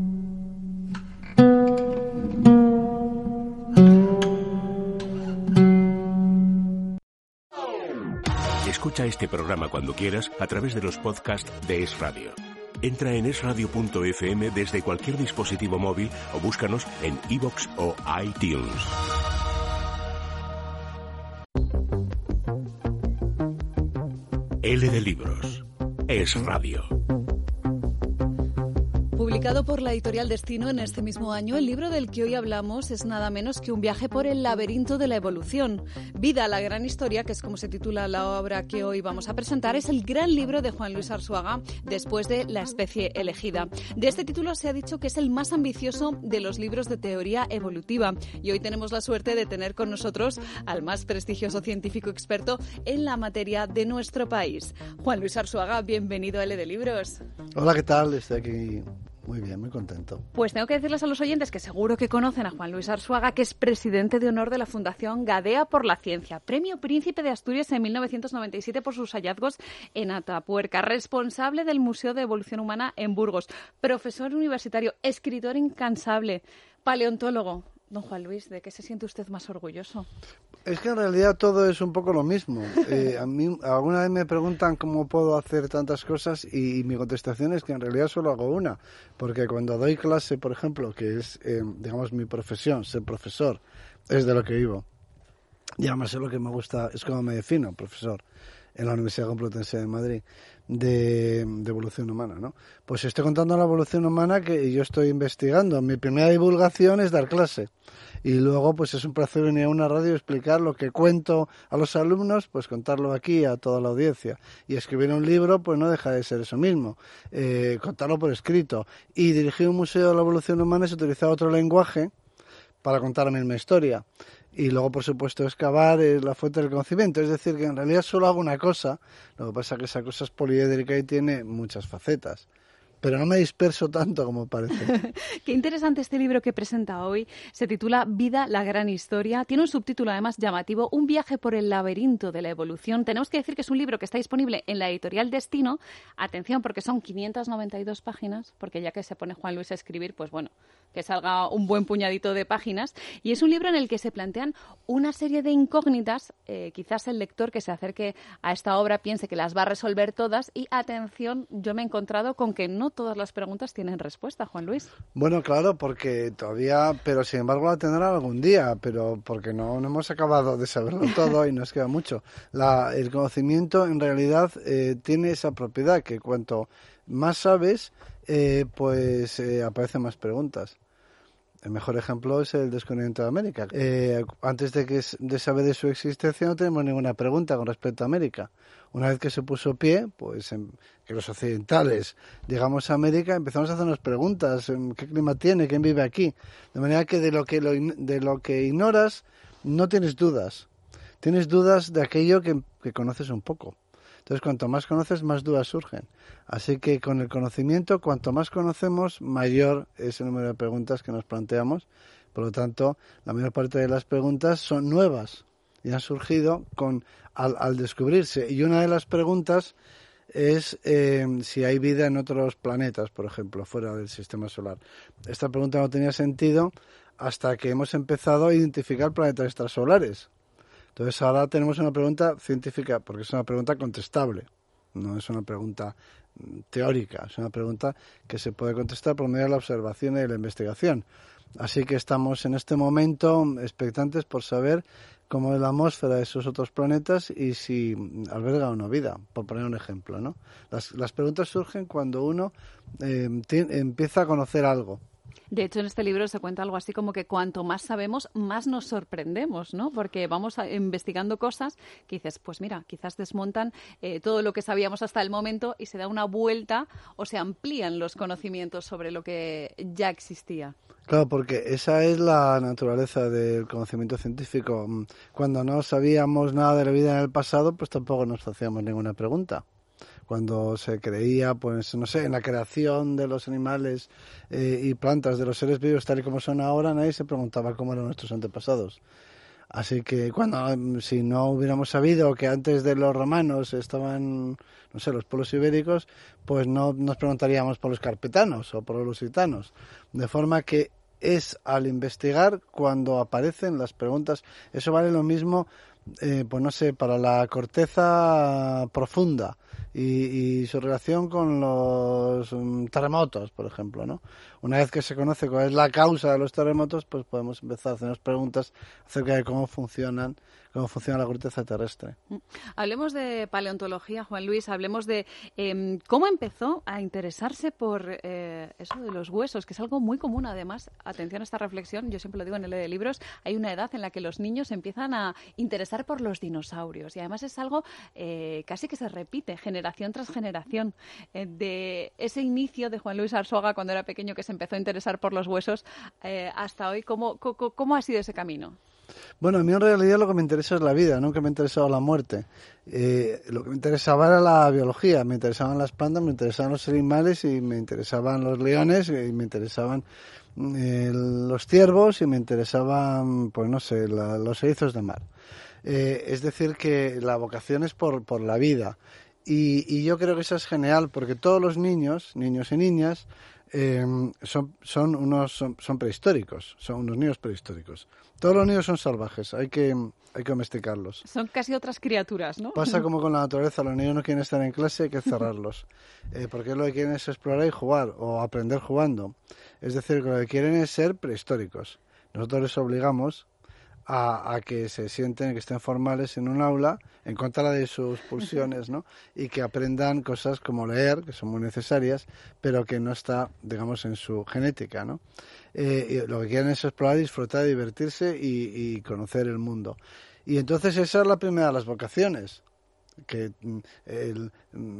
Escucha este programa cuando quieras a través de los podcasts de Es Radio. Entra en es radio punto efe eme desde cualquier dispositivo móvil o búscanos en iVoox o iTunes. L de Libros. Es Radio. Publicado por la editorial Destino en este mismo año, el libro del que hoy hablamos es nada menos que un viaje por el laberinto de la evolución. Vida, la gran historia, que es como se titula la obra que hoy vamos a presentar, es el gran libro de Juan Luis Arzuaga después de La especie elegida. De este título se ha dicho que es el más ambicioso de los libros de teoría evolutiva y hoy tenemos la suerte de tener con nosotros al más prestigioso científico experto en la materia de nuestro país. Juan Luis Arzuaga, bienvenido a L de Libros. Hola, ¿qué tal? Estoy aquí muy bien, muy contento. Pues tengo que decirles a los oyentes que seguro que conocen a Juan Luis Arzuaga, que es presidente de honor de la Fundación Gadea por la Ciencia, Premio Príncipe de Asturias en mil novecientos noventa y siete por sus hallazgos en Atapuerca, responsable del Museo de Evolución Humana en Burgos, profesor universitario, escritor incansable, paleontólogo. Don Juan Luis, ¿de qué se siente usted más orgulloso? Es que en realidad todo es un poco lo mismo. Eh, a mí alguna vez me preguntan cómo puedo hacer tantas cosas y, y mi contestación es que en realidad solo hago una. Porque cuando doy clase, por ejemplo, que es, eh, digamos, mi profesión, ser profesor, es de lo que vivo. Y además es lo que me gusta, es como me defino, profesor, en la Universidad Complutense de Madrid, de, de evolución humana, ¿no? Pues estoy contando la evolución humana que yo estoy investigando. Mi primera divulgación es dar clase. Y luego, pues es un placer venir a una radio y explicar lo que cuento a los alumnos, pues contarlo aquí a toda la audiencia. Y escribir un libro, pues no deja de ser eso mismo, eh, contarlo por escrito. Y dirigir un museo de la evolución humana es utilizar otro lenguaje para contar la misma historia. Y luego, por supuesto, excavar eh, la fuente del conocimiento. Es decir, que en realidad solo hago una cosa, lo que pasa es que esa cosa es poliédrica y tiene muchas facetas. Pero no me disperso tanto como parece. Qué interesante este libro que presenta hoy. Se titula Vida, la gran historia. Tiene un subtítulo además llamativo, Un viaje por el laberinto de la evolución. Tenemos que decir que es un libro que está disponible en la editorial Destino. Atención, porque son quinientas noventa y dos páginas, porque ya que se pone Juan Luis a escribir, pues bueno, que salga un buen puñadito de páginas. Y es un libro en el que se plantean una serie de incógnitas. Eh, quizás el lector que se acerque a esta obra piense que las va a resolver todas. Y atención, yo me he encontrado con que no todas las preguntas tienen respuesta, Juan Luis. Bueno, claro, porque todavía, pero sin embargo la tendrán algún día, pero porque no, no hemos acabado de saberlo todo y nos queda mucho. La, el conocimiento en realidad eh, tiene esa propiedad que cuanto más sabes, eh, pues eh, aparecen más preguntas. El mejor ejemplo es el descubrimiento de América. Eh, antes de, que, de saber de su existencia no tenemos ninguna pregunta con respecto a América. Una vez que se puso pie, pues en, que los occidentales llegamos a América, empezamos a hacernos preguntas. ¿Qué clima tiene? ¿Quién vive aquí? De manera que de lo que, lo, de lo que ignoras no tienes dudas. Tienes dudas de aquello que, que conoces un poco. Entonces, cuanto más conoces, más dudas surgen. Así que con el conocimiento, cuanto más conocemos, mayor es el número de preguntas que nos planteamos. Por lo tanto, la mayor parte de las preguntas son nuevas y han surgido con al, al descubrirse. Y una de las preguntas es eh, si hay vida en otros planetas, por ejemplo, fuera del sistema solar. Esta pregunta no tenía sentido hasta que hemos empezado a identificar planetas extrasolares. Entonces ahora tenemos una pregunta científica, porque es una pregunta contestable, no es una pregunta teórica, es una pregunta que se puede contestar por medio de la observación y de la investigación. Así que estamos en este momento expectantes por saber cómo es la atmósfera de esos otros planetas y si alberga o no vida, por poner un ejemplo, ¿no? Las, las preguntas surgen cuando uno eh, tiene, empieza a conocer algo. De hecho, en este libro se cuenta algo así como que cuanto más sabemos, más nos sorprendemos, ¿no? Porque vamos a, investigando cosas que dices, pues mira, quizás desmontan eh, todo lo que sabíamos hasta el momento y se da una vuelta o se amplían los conocimientos sobre lo que ya existía. Claro, porque esa es la naturaleza del conocimiento científico. Cuando no sabíamos nada de la vida en el pasado, pues tampoco nos hacíamos ninguna pregunta. Cuando se creía, pues no sé, en la creación de los animales eh, y plantas, de los seres vivos tal y como son ahora, nadie se preguntaba cómo eran nuestros antepasados. Así que cuando, si no hubiéramos sabido que antes de los romanos estaban, no sé, los pueblos ibéricos, pues no nos preguntaríamos por los carpetanos o por los lusitanos. De forma que es al investigar cuando aparecen las preguntas. Eso vale lo mismo, eh, pues no sé, para la corteza profunda y, y su relación con los um, terremotos, por ejemplo, ¿no? Una vez que se conoce cuál es la causa de los terremotos, pues podemos empezar a hacernos preguntas acerca de cómo funcionan, cómo funciona la corteza terrestre. Hablemos de paleontología, Juan Luis, hablemos de eh, cómo empezó a interesarse por eh, eso de los huesos, que es algo muy común, además. Atención a esta reflexión, yo siempre lo digo en el de libros, hay una edad en la que los niños empiezan a interesar por los dinosaurios y además es algo eh, casi que se repite generación tras generación. Eh, de ese inicio de Juan Luis Arzuaga cuando era pequeño, que se empezó a interesar por los huesos, eh, hasta hoy, ¿cómo, cómo, ¿cómo ha sido ese camino? Bueno, a mí en realidad lo que me interesa es la vida, nunca me ha interesado la muerte. Eh, lo que me interesaba era la biología, me interesaban las plantas, me interesaban los animales y me interesaban los leones y me interesaban eh, los ciervos y me interesaban, pues no sé, la, los erizos de mar. Eh, es decir, que la vocación es por, por la vida. Y, y yo creo que eso es genial porque todos los niños, niños y niñas, eh, son, son unos son, son prehistóricos, son unos niños prehistóricos. Todos los niños son salvajes, hay que, hay que domesticarlos. Son casi otras criaturas, ¿no? Pasa como con la naturaleza, los niños no quieren estar en clase, hay que cerrarlos. Eh, porque lo que quieren es explorar y jugar, o aprender jugando. Es decir, que lo que quieren es ser prehistóricos. Nosotros les obligamos A, a que se sienten, que estén formales en un aula en contra de sus pulsiones, ¿no? Y que aprendan cosas como leer, que son muy necesarias, pero que no está, digamos, en su genética, ¿no? Eh, y lo que quieren es explorar, disfrutar, divertirse y, y conocer el mundo. Y entonces esa es la primera de las vocaciones, que el,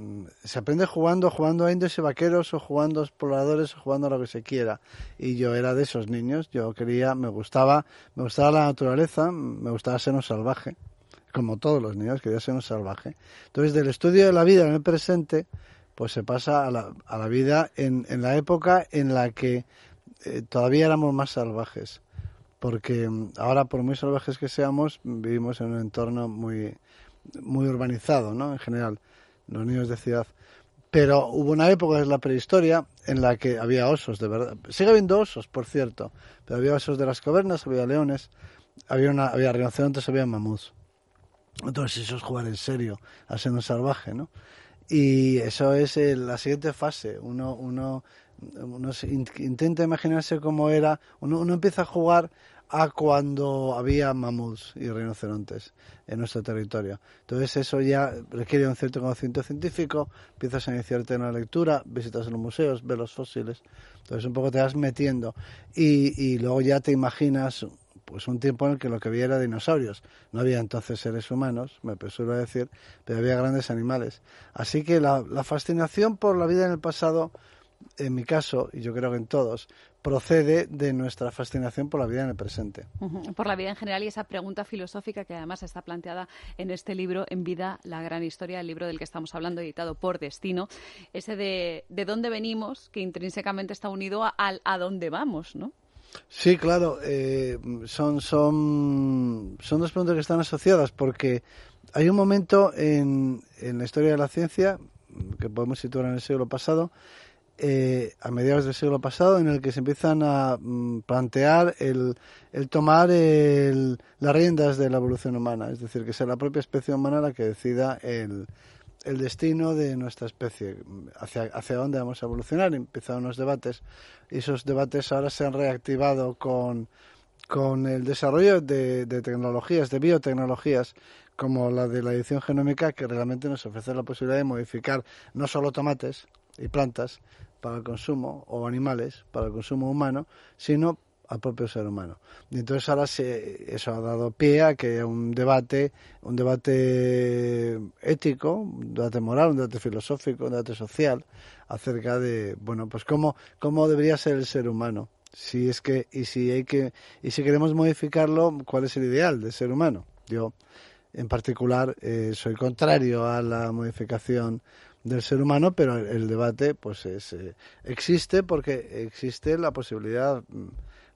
se aprende jugando, jugando a indios y vaqueros o jugando a exploradores o jugando a lo que se quiera. Y yo era de esos niños, yo quería, me gustaba, me gustaba la naturaleza, me gustaba ser un salvaje, como todos los niños, quería ser un salvaje. Entonces, del estudio de la vida en el presente, pues se pasa a la, a la vida en, en la época en la que eh, todavía éramos más salvajes. Porque ahora, por muy salvajes que seamos, vivimos en un entorno muy muy urbanizado, ¿no? En general, los niños de ciudad. Pero hubo una época, es la prehistoria, en la que había osos, de verdad. Sigue habiendo osos, por cierto, pero había osos de las cavernas, había leones, había una, había rinocerontes, había mamuts. Entonces eso es jugar en serio, a ser un salvaje, ¿no? Y eso es eh, la siguiente fase. Uno, uno, uno se in, intenta imaginarse cómo era, uno, uno empieza a jugar a cuando había mamuts y rinocerontes en nuestro territorio. Entonces eso ya requiere un cierto conocimiento científico, empiezas a iniciarte en la lectura, visitas los museos, ves los fósiles, entonces un poco te vas metiendo y, y luego ya te imaginas pues un tiempo en el que lo que había era dinosaurios. No había entonces seres humanos, me apresuro a decir, pero había grandes animales. Así que la, la fascinación por la vida en el pasado, en mi caso, y yo creo que en todos, procede de nuestra fascinación por la vida en el presente. Uh-huh. Por la vida en general y esa pregunta filosófica que además está planteada en este libro, En vida, la gran historia, el libro del que estamos hablando, editado por Destino, ese de, de dónde venimos, que intrínsecamente está unido a, a, a dónde vamos, ¿no? Sí, claro, eh, son, son, son dos preguntas que están asociadas porque hay un momento en, en la historia de la ciencia, que podemos situar en el siglo pasado, Eh, a mediados del siglo pasado, en el que se empiezan a mm, plantear el, el tomar el, las riendas de la evolución humana, es decir, que sea la propia especie humana la que decida el, el destino de nuestra especie, hacia, hacia dónde vamos a evolucionar. Empezaron unos debates y esos debates ahora se han reactivado con, con el desarrollo de, de tecnologías, de biotecnologías, como la de la edición genómica, que realmente nos ofrece la posibilidad de modificar no solo tomates y plantas para el consumo, o animales para el consumo humano, sino al propio ser humano. Y entonces ahora se, eso ha dado pie a que haya un debate, un debate ético, un debate moral, un debate filosófico, un debate social, acerca de, bueno, pues cómo, cómo debería ser el ser humano. Si es que, y si hay que, y si queremos modificarlo, ¿cuál es el ideal del ser humano? Yo, en particular, eh, soy contrario a la modificación del ser humano, pero el, el debate pues es, eh, existe porque existe la posibilidad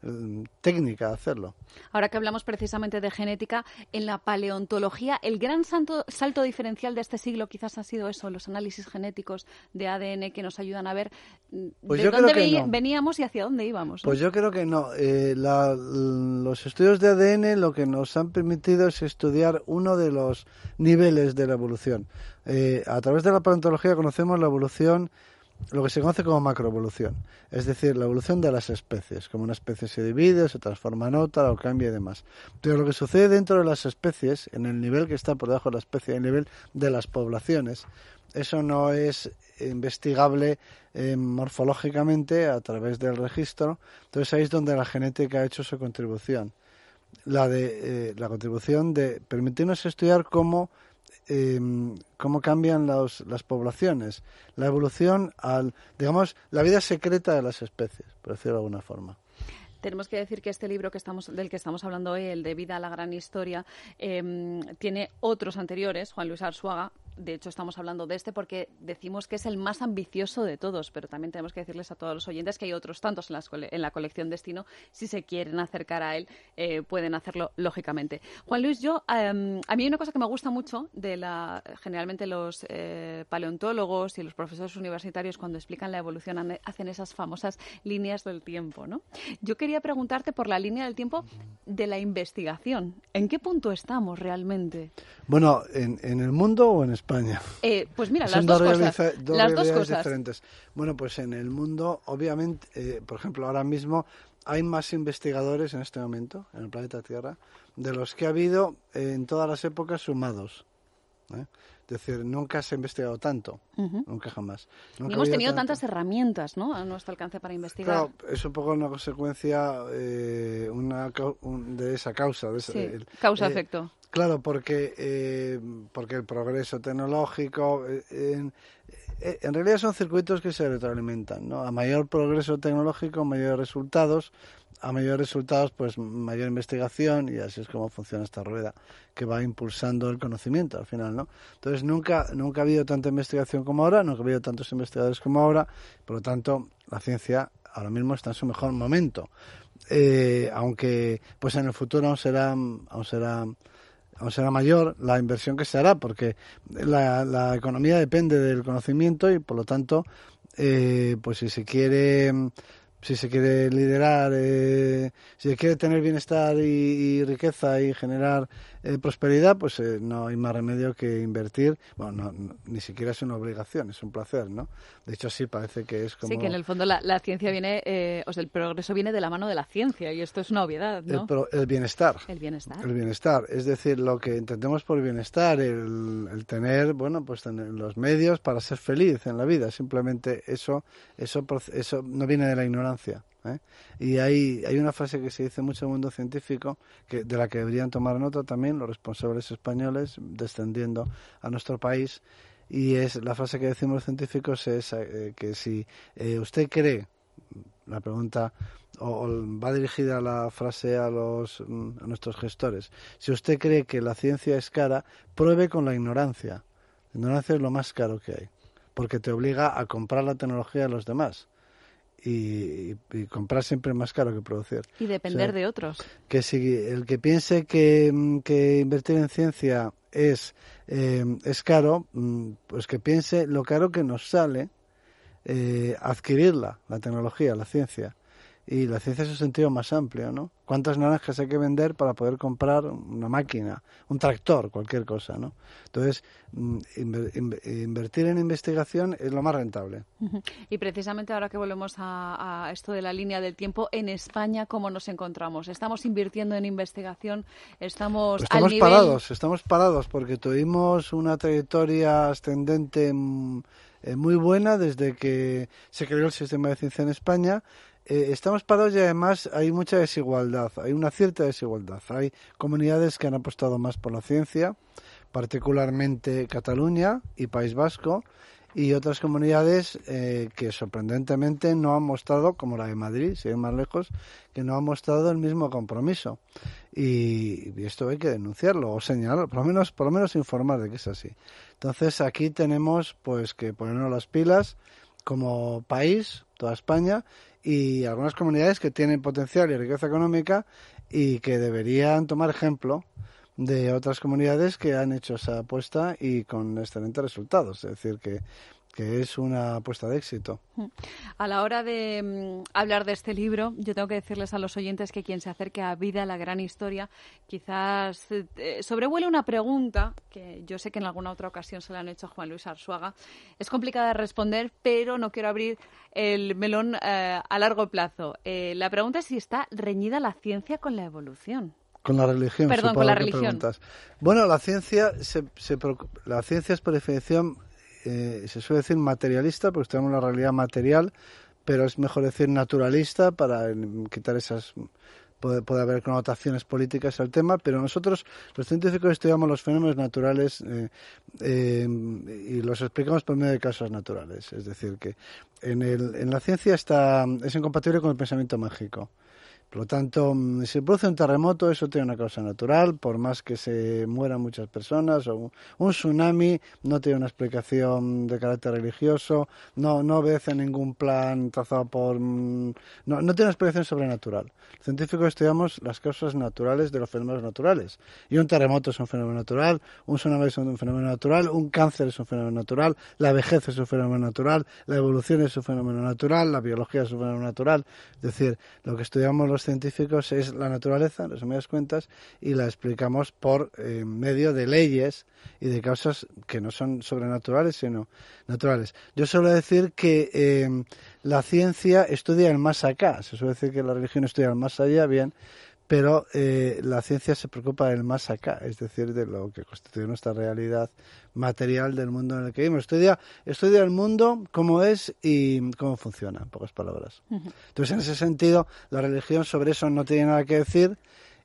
eh, técnica de hacerlo. Ahora que hablamos precisamente de genética, en la paleontología, el gran salto, salto diferencial de este siglo quizás ha sido eso, los análisis genéticos de A D N que nos ayudan a ver pues de yo dónde creo que ve- no. veníamos y hacia dónde íbamos, ¿no? Pues yo creo que no. Eh, la, los estudios de A D N lo que nos han permitido es estudiar uno de los niveles de la evolución. Eh, a través de la paleontología conocemos la evolución, lo que se conoce como macroevolución, es decir, la evolución de las especies, como una especie se divide, se transforma en otra o cambia y demás. Pero lo que sucede dentro de las especies, en el nivel que está por debajo de la especie, en el nivel de las poblaciones, eso no es investigable eh, morfológicamente a través del registro. Entonces ahí es donde la genética ha hecho su contribución, la de eh, la contribución de permitirnos estudiar cómo Eh, cómo cambian los, las poblaciones, la evolución al, digamos, la vida secreta de las especies, por decirlo de alguna forma. Tenemos que decir que este libro que estamos, del que estamos hablando hoy, el de Vida a la Gran Historia, eh, tiene otros anteriores, Juan Luis Arzuaga. De hecho, estamos hablando de este porque decimos que es el más ambicioso de todos, pero también tenemos que decirles a todos los oyentes que hay otros tantos en, las cole- en la colección Destino. Si se quieren acercar a él, eh, pueden hacerlo, lógicamente. Juan Luis, yo eh, a mí hay una cosa que me gusta mucho de la generalmente los eh, paleontólogos y los profesores universitarios cuando explican la evolución han- hacen esas famosas líneas del tiempo, ¿no? Yo quería preguntarte por la línea del tiempo de la investigación. ¿En qué punto estamos realmente? Bueno, ¿en, en el mundo o en España? Eh, pues mira, Son las dos dos cosas. realiza- dos Las dos realidades cosas. diferentes. Bueno, pues en el mundo, obviamente, eh, por ejemplo, ahora mismo hay más investigadores en este momento, en el planeta Tierra, de los que ha habido eh, en todas las épocas sumados. ¿eh? Es decir, nunca se ha investigado tanto, Ujú. nunca jamás. Y Nunca ha hemos habido tenido tanto. tantas herramientas, ¿no?, a nuestro alcance para investigar. Claro, es un poco una consecuencia eh, una, cau- un- de esa causa. De esa- Sí, el- causa-efecto. eh, Claro, porque eh, porque el progreso tecnológico, eh, en, eh, en realidad son circuitos que se retroalimentan, ¿no? A mayor progreso tecnológico, mayores resultados, a mayores resultados, pues mayor investigación, y así es como funciona esta rueda que va impulsando el conocimiento al final, ¿no? Entonces nunca nunca ha habido tanta investigación como ahora, nunca ha habido tantos investigadores como ahora, por lo tanto la ciencia ahora mismo está en su mejor momento, eh, aunque pues en el futuro aún será aún será aún será mayor la inversión que se hará, porque la, la economía depende del conocimiento y por lo tanto eh, pues si se quiere si se quiere liderar, eh, si se quiere tener bienestar y, y riqueza y generar eh, prosperidad, pues eh, no hay más remedio que invertir. Bueno, no, no, ni siquiera es una obligación, es un placer, ¿no? De hecho, sí, parece que es como... Sí, que en el fondo la, la ciencia viene, eh, o sea, el progreso viene de la mano de la ciencia, y esto es una obviedad, ¿no? El, pro- el bienestar. El bienestar. El bienestar, es decir, lo que entendemos por bienestar, el, el tener, bueno, pues tener los medios para ser feliz en la vida. Simplemente eso, eso, eso no viene de la ignorancia. ¿eh? Y hay, hay una frase que se dice mucho en el mundo científico, que de la que deberían tomar nota también los responsables españoles, descendiendo a nuestro país, y es la frase que decimos los científicos es eh, que si eh, usted cree, la pregunta o, o va dirigida la frase a los a nuestros gestores, si usted cree que la ciencia es cara, pruebe con la ignorancia. La ignorancia es lo más caro que hay, porque te obliga a comprar la tecnología de los demás. Y, y, y comprar siempre es más caro que producir. Y depender O sea, de otros. Que si el que piense que, que invertir en ciencia es, eh, es caro, pues que piense lo caro que nos sale eh, adquirirla, la tecnología, la ciencia. Y la ciencia es un sentido más amplio, ¿no? ¿Cuántas naranjas hay que vender para poder comprar una máquina, un tractor, cualquier cosa, ¿no? Entonces, inver, invertir en investigación es lo más rentable. Y precisamente ahora que volvemos a, a esto de la línea del tiempo, en España, ¿cómo nos encontramos? ¿Estamos invirtiendo en investigación? ¿Estamos, pues estamos al nivel... parados, estamos parados porque tuvimos una trayectoria ascendente eh, muy buena desde que se creó el sistema de ciencia en España. Eh, estamos parados y además hay mucha desigualdad, hay una cierta desigualdad. Hay comunidades que han apostado más por la ciencia, particularmente Cataluña y País Vasco, y otras comunidades eh, que sorprendentemente no han mostrado, como la de Madrid, si hay más lejos, que no han mostrado el mismo compromiso. Y, y esto hay que denunciarlo o señalarlo, por lo menos, por lo menos informar de que es así. Entonces aquí tenemos pues que ponernos las pilas como país, toda España, y algunas comunidades que tienen potencial y riqueza económica y que deberían tomar ejemplo de otras comunidades que han hecho esa apuesta y con excelentes resultados. Es decir, que, que es una apuesta de éxito. A la hora de um, hablar de este libro, yo tengo que decirles a los oyentes que quien se acerque a Vida, la gran historia, quizás eh, sobrevuele una pregunta que yo sé que en alguna otra ocasión se le han hecho a Juan Luis Arzuaga. Es complicada de responder, pero no quiero abrir el melón eh, a largo plazo. Eh, la pregunta es si está reñida la ciencia con la evolución. Con la religión. Perdón, con la religión. Preguntas. Bueno, la ciencia, se, se, la ciencia es por definición, eh, se suele decir materialista, porque estudiamos la realidad material, pero es mejor decir naturalista para quitar esas... Puede, puede haber connotaciones políticas al tema, pero nosotros, los científicos, estudiamos los fenómenos naturales eh, eh, y los explicamos por medio de causas naturales. Es decir, que en, el, en la ciencia está, es incompatible con el pensamiento mágico. Por lo tanto, si se produce un terremoto, eso tiene una causa natural, por más que se mueran muchas personas, o un, un tsunami no tiene una explicación de carácter religioso, no, no obedece ningún plan trazado por... No, no tiene una explicación sobrenatural. Los científicos estudiamos las causas naturales de los fenómenos naturales. Y un terremoto es un fenómeno natural, un tsunami es un fenómeno natural, un cáncer es un fenómeno natural, la vejez es un fenómeno natural, la evolución es un fenómeno natural, la biología es un fenómeno natural. Es decir, lo que estudiamos los científicos es la naturaleza, en resumidas cuentas, y la explicamos por eh, medio de leyes y de causas que no son sobrenaturales, sino naturales. Yo suelo decir que eh, la ciencia estudia el más acá, se suele decir que la religión estudia el más allá, bien, pero eh, la ciencia se preocupa del más acá, es decir, de lo que constituye nuestra realidad material del mundo en el que vivimos. Estudia, estudia el mundo, cómo es y cómo funciona, en pocas palabras. Uh-huh. Entonces, en ese sentido, la religión sobre eso no tiene nada que decir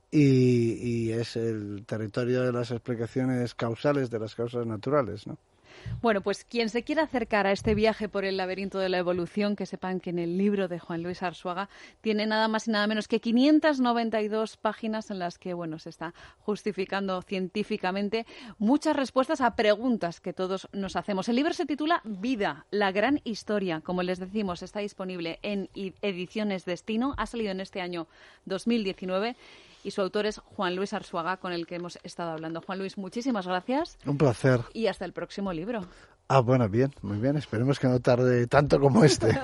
y, y es el territorio de las explicaciones causales de las causas naturales, ¿no? Bueno, pues quien se quiera acercar a este viaje por el laberinto de la evolución, que sepan que en el libro de Juan Luis Arzuaga tiene nada más y nada menos que quinientas noventa y dos páginas en las que, bueno, se está justificando científicamente muchas respuestas a preguntas que todos nos hacemos. El libro se titula Vida, la gran historia. Como les decimos, está disponible en Ediciones Destino. Ha salido en este año dos mil diecinueve. Y su autor es Juan Luis Arzuaga, con el que hemos estado hablando. Juan Luis, muchísimas gracias. Un placer. Y hasta el próximo libro. Ah, bueno, bien, muy bien. Esperemos que no tarde tanto como este.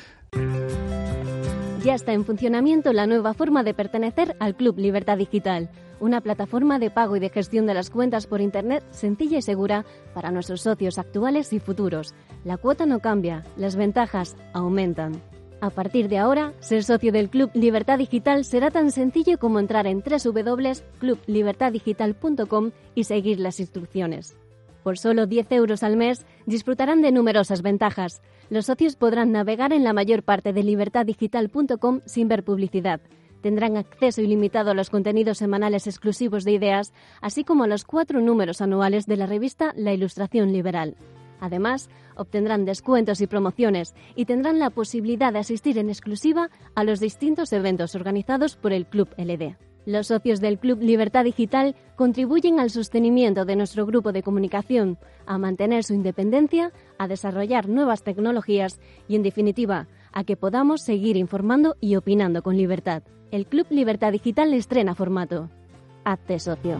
Ya está en funcionamiento la nueva forma de pertenecer al Club Libertad Digital, una plataforma de pago y de gestión de las cuentas por Internet sencilla y segura para nuestros socios actuales y futuros. La cuota no cambia, las ventajas aumentan. A partir de ahora, ser socio del Club Libertad Digital será tan sencillo como entrar en doble u doble u doble u punto club libertad digital punto com y seguir las instrucciones. Por solo diez euros al mes disfrutarán de numerosas ventajas. Los socios podrán navegar en la mayor parte de libertad digital punto com sin ver publicidad. Tendrán acceso ilimitado a los contenidos semanales exclusivos de Ideas, así como a los cuatro números anuales de la revista La Ilustración Liberal. Además, obtendrán descuentos y promociones y tendrán la posibilidad de asistir en exclusiva a los distintos eventos organizados por el Club L D. Los socios del Club Libertad Digital contribuyen al sostenimiento de nuestro grupo de comunicación, a mantener su independencia, a desarrollar nuevas tecnologías y, en definitiva, a que podamos seguir informando y opinando con libertad. El Club Libertad Digital estrena formato. Hazte socio.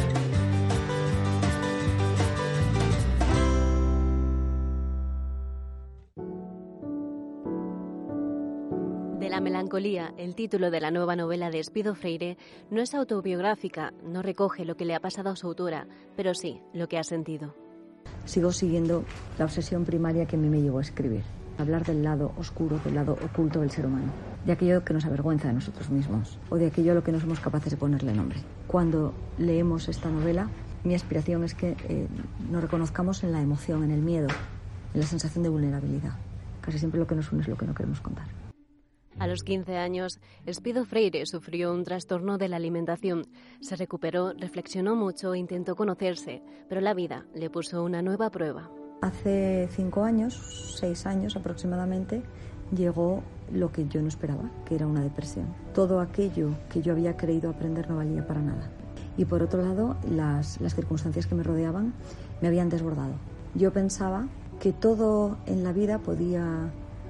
De la melancolía, el título de la nueva novela de Espido Freire, no es autobiográfica, no recoge lo que le ha pasado a su autora, pero sí lo que ha sentido. Sigo siguiendo la obsesión primaria que a mí me llevó a escribir. Hablar del lado oscuro, del lado oculto del ser humano, de aquello que nos avergüenza de nosotros mismos, o de aquello a lo que no somos capaces de ponerle nombre. Cuando leemos esta novela, mi aspiración es que eh, nos reconozcamos en la emoción, en el miedo, en la sensación de vulnerabilidad. Casi siempre lo que nos une es lo que no queremos contar. A los quince años, Espido Freire sufrió un trastorno de la alimentación. Se recuperó, reflexionó mucho e intentó conocerse, pero la vida le puso una nueva prueba. Hace cinco años, seis años aproximadamente, llegó lo que yo no esperaba, que era una depresión. Todo aquello que yo había creído aprender no valía para nada. Y por otro lado, las, las circunstancias que me rodeaban me habían desbordado. Yo pensaba que todo en la vida podía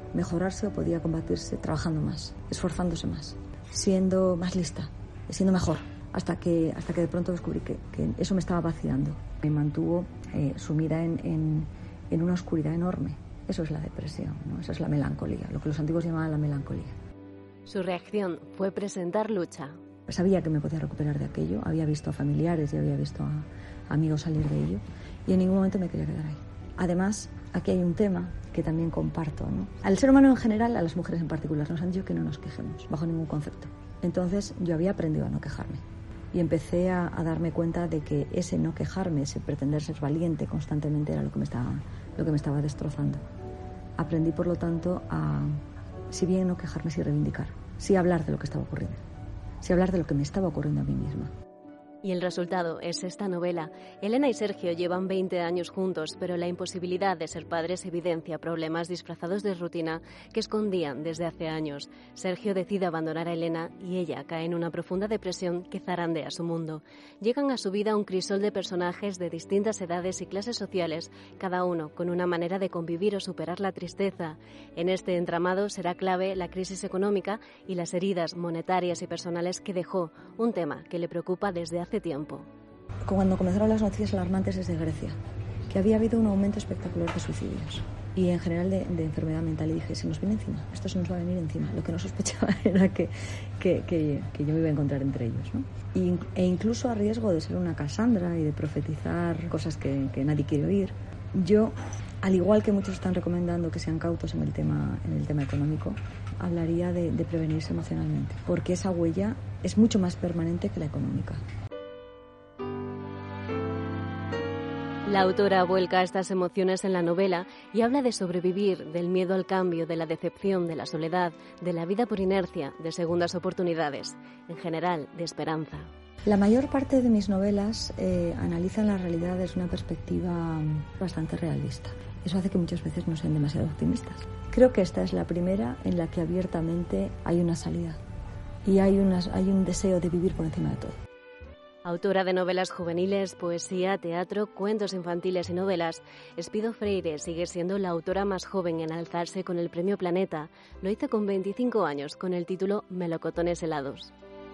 mejorarse o podía combatirse trabajando más, esforzándose más, siendo más lista, siendo mejor, hasta que, hasta que de pronto descubrí que, que eso me estaba vaciando. Me mantuvo eh, sumida en, en, en una oscuridad enorme. Eso es la depresión, ¿no? Esa es la melancolía, lo que los antiguos llamaban la melancolía. Su reacción fue presentar lucha. Sabía que me podía recuperar de aquello, había visto a familiares y había visto a amigos salir de ello, y en ningún momento me quería quedar ahí. Además, aquí hay un tema que también comparto, ¿no? Al ser humano en general, a las mujeres en particular, nos han dicho que no nos quejemos, bajo ningún concepto. Entonces yo había aprendido a no quejarme y empecé a, a darme cuenta de que ese no quejarme, ese pretender ser valiente constantemente era lo que me estaba, lo que me estaba destrozando. Aprendí, por lo tanto, a, si bien no quejarme, sí reivindicar, sí hablar de lo que estaba ocurriendo, sí hablar de lo que me estaba ocurriendo a mí misma. Y el resultado es esta novela. Elena y Sergio llevan veinte años juntos, pero la imposibilidad de ser padres evidencia problemas disfrazados de rutina que escondían desde hace años. Sergio decide abandonar a Elena y ella cae en una profunda depresión que zarandea su mundo. Llegan a su vida un crisol de personajes de distintas edades y clases sociales, cada uno con una manera de convivir o superar la tristeza. En este entramado será clave la crisis económica y las heridas monetarias y personales que dejó, un tema que le preocupa desde hace tiempo. Cuando comenzaron las noticias alarmantes desde Grecia, que había habido un aumento espectacular de suicidios y en general de, de enfermedad mental, y dije, se nos viene encima, esto se nos va a venir encima. Lo que no sospechaba era que, que, que, que yo me iba a encontrar entre ellos, ¿no? Y, e incluso a riesgo de ser una Casandra y de profetizar cosas que, que nadie quiere oír, yo, al igual que muchos están recomendando que sean cautos en el tema, en el tema económico, hablaría de, de prevenirse emocionalmente, porque esa huella es mucho más permanente que la económica. La autora vuelca estas emociones en la novela y habla de sobrevivir, del miedo al cambio, de la decepción, de la soledad, de la vida por inercia, de segundas oportunidades, en general, de esperanza. La mayor parte de mis novelas eh, analizan la realidad desde una perspectiva bastante realista. Eso hace que muchas veces no sean demasiado optimistas. Creo que esta es la primera en la que abiertamente hay una salida y hay, unas, hay un deseo de vivir por encima de todo. Autora de novelas juveniles, poesía, teatro, cuentos infantiles y novelas, Espido Freire sigue siendo la autora más joven en alzarse con el Premio Planeta. Lo hizo con veinticinco años, con el título Melocotones helados.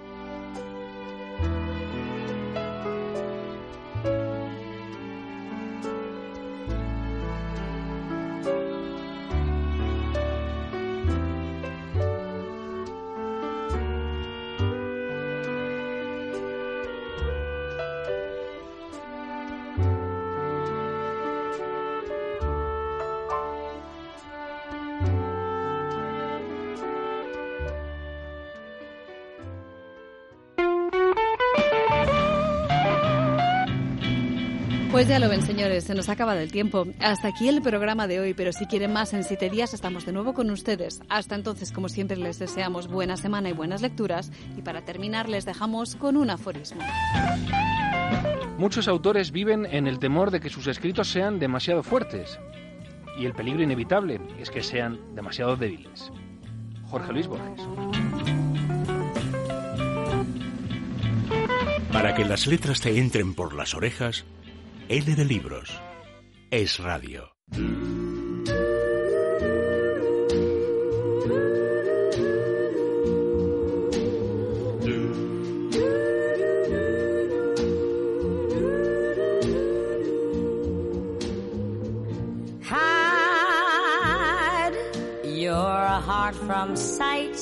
Pues ya lo ven, señores, se nos acaba el tiempo. Hasta aquí el programa de hoy, pero si quieren más, en siete días estamos de nuevo con ustedes. Hasta entonces, como siempre, les deseamos buena semana y buenas lecturas. Y para terminar, les dejamos con un aforismo. Muchos autores viven en el temor de que sus escritos sean demasiado fuertes. Y el peligro inevitable es que sean demasiado débiles. Jorge Luis Borges. Para que las letras te entren por las orejas, L de Libros. Es Radio. Hide your heart from sight,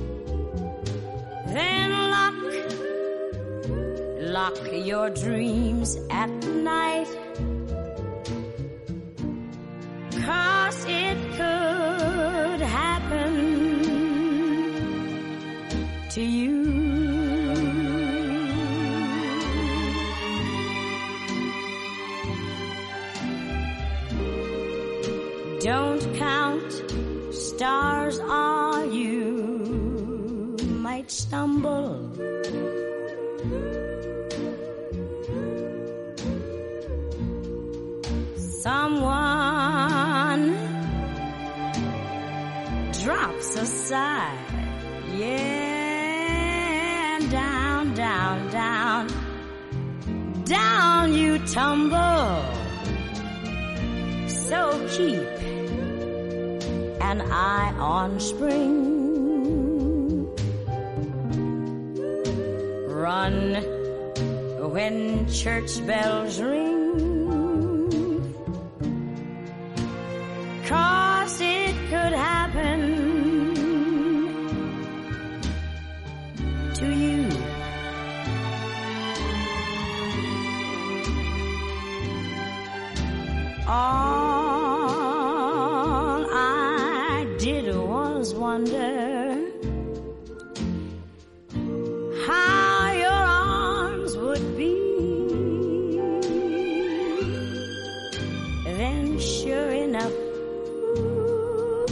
then lock Lock your dreams at night, 'cause it could happen to you. Don't count stars or you might stumble. Someone drops a sigh, yeah, down, down, down, down you tumble. So keep and eye on spring. Run when church bells ring, 'cause it could happen to you. All I did was wonder how your arms would be. Then sure enough, ooh,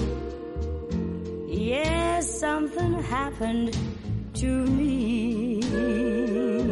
yes, something happened to me.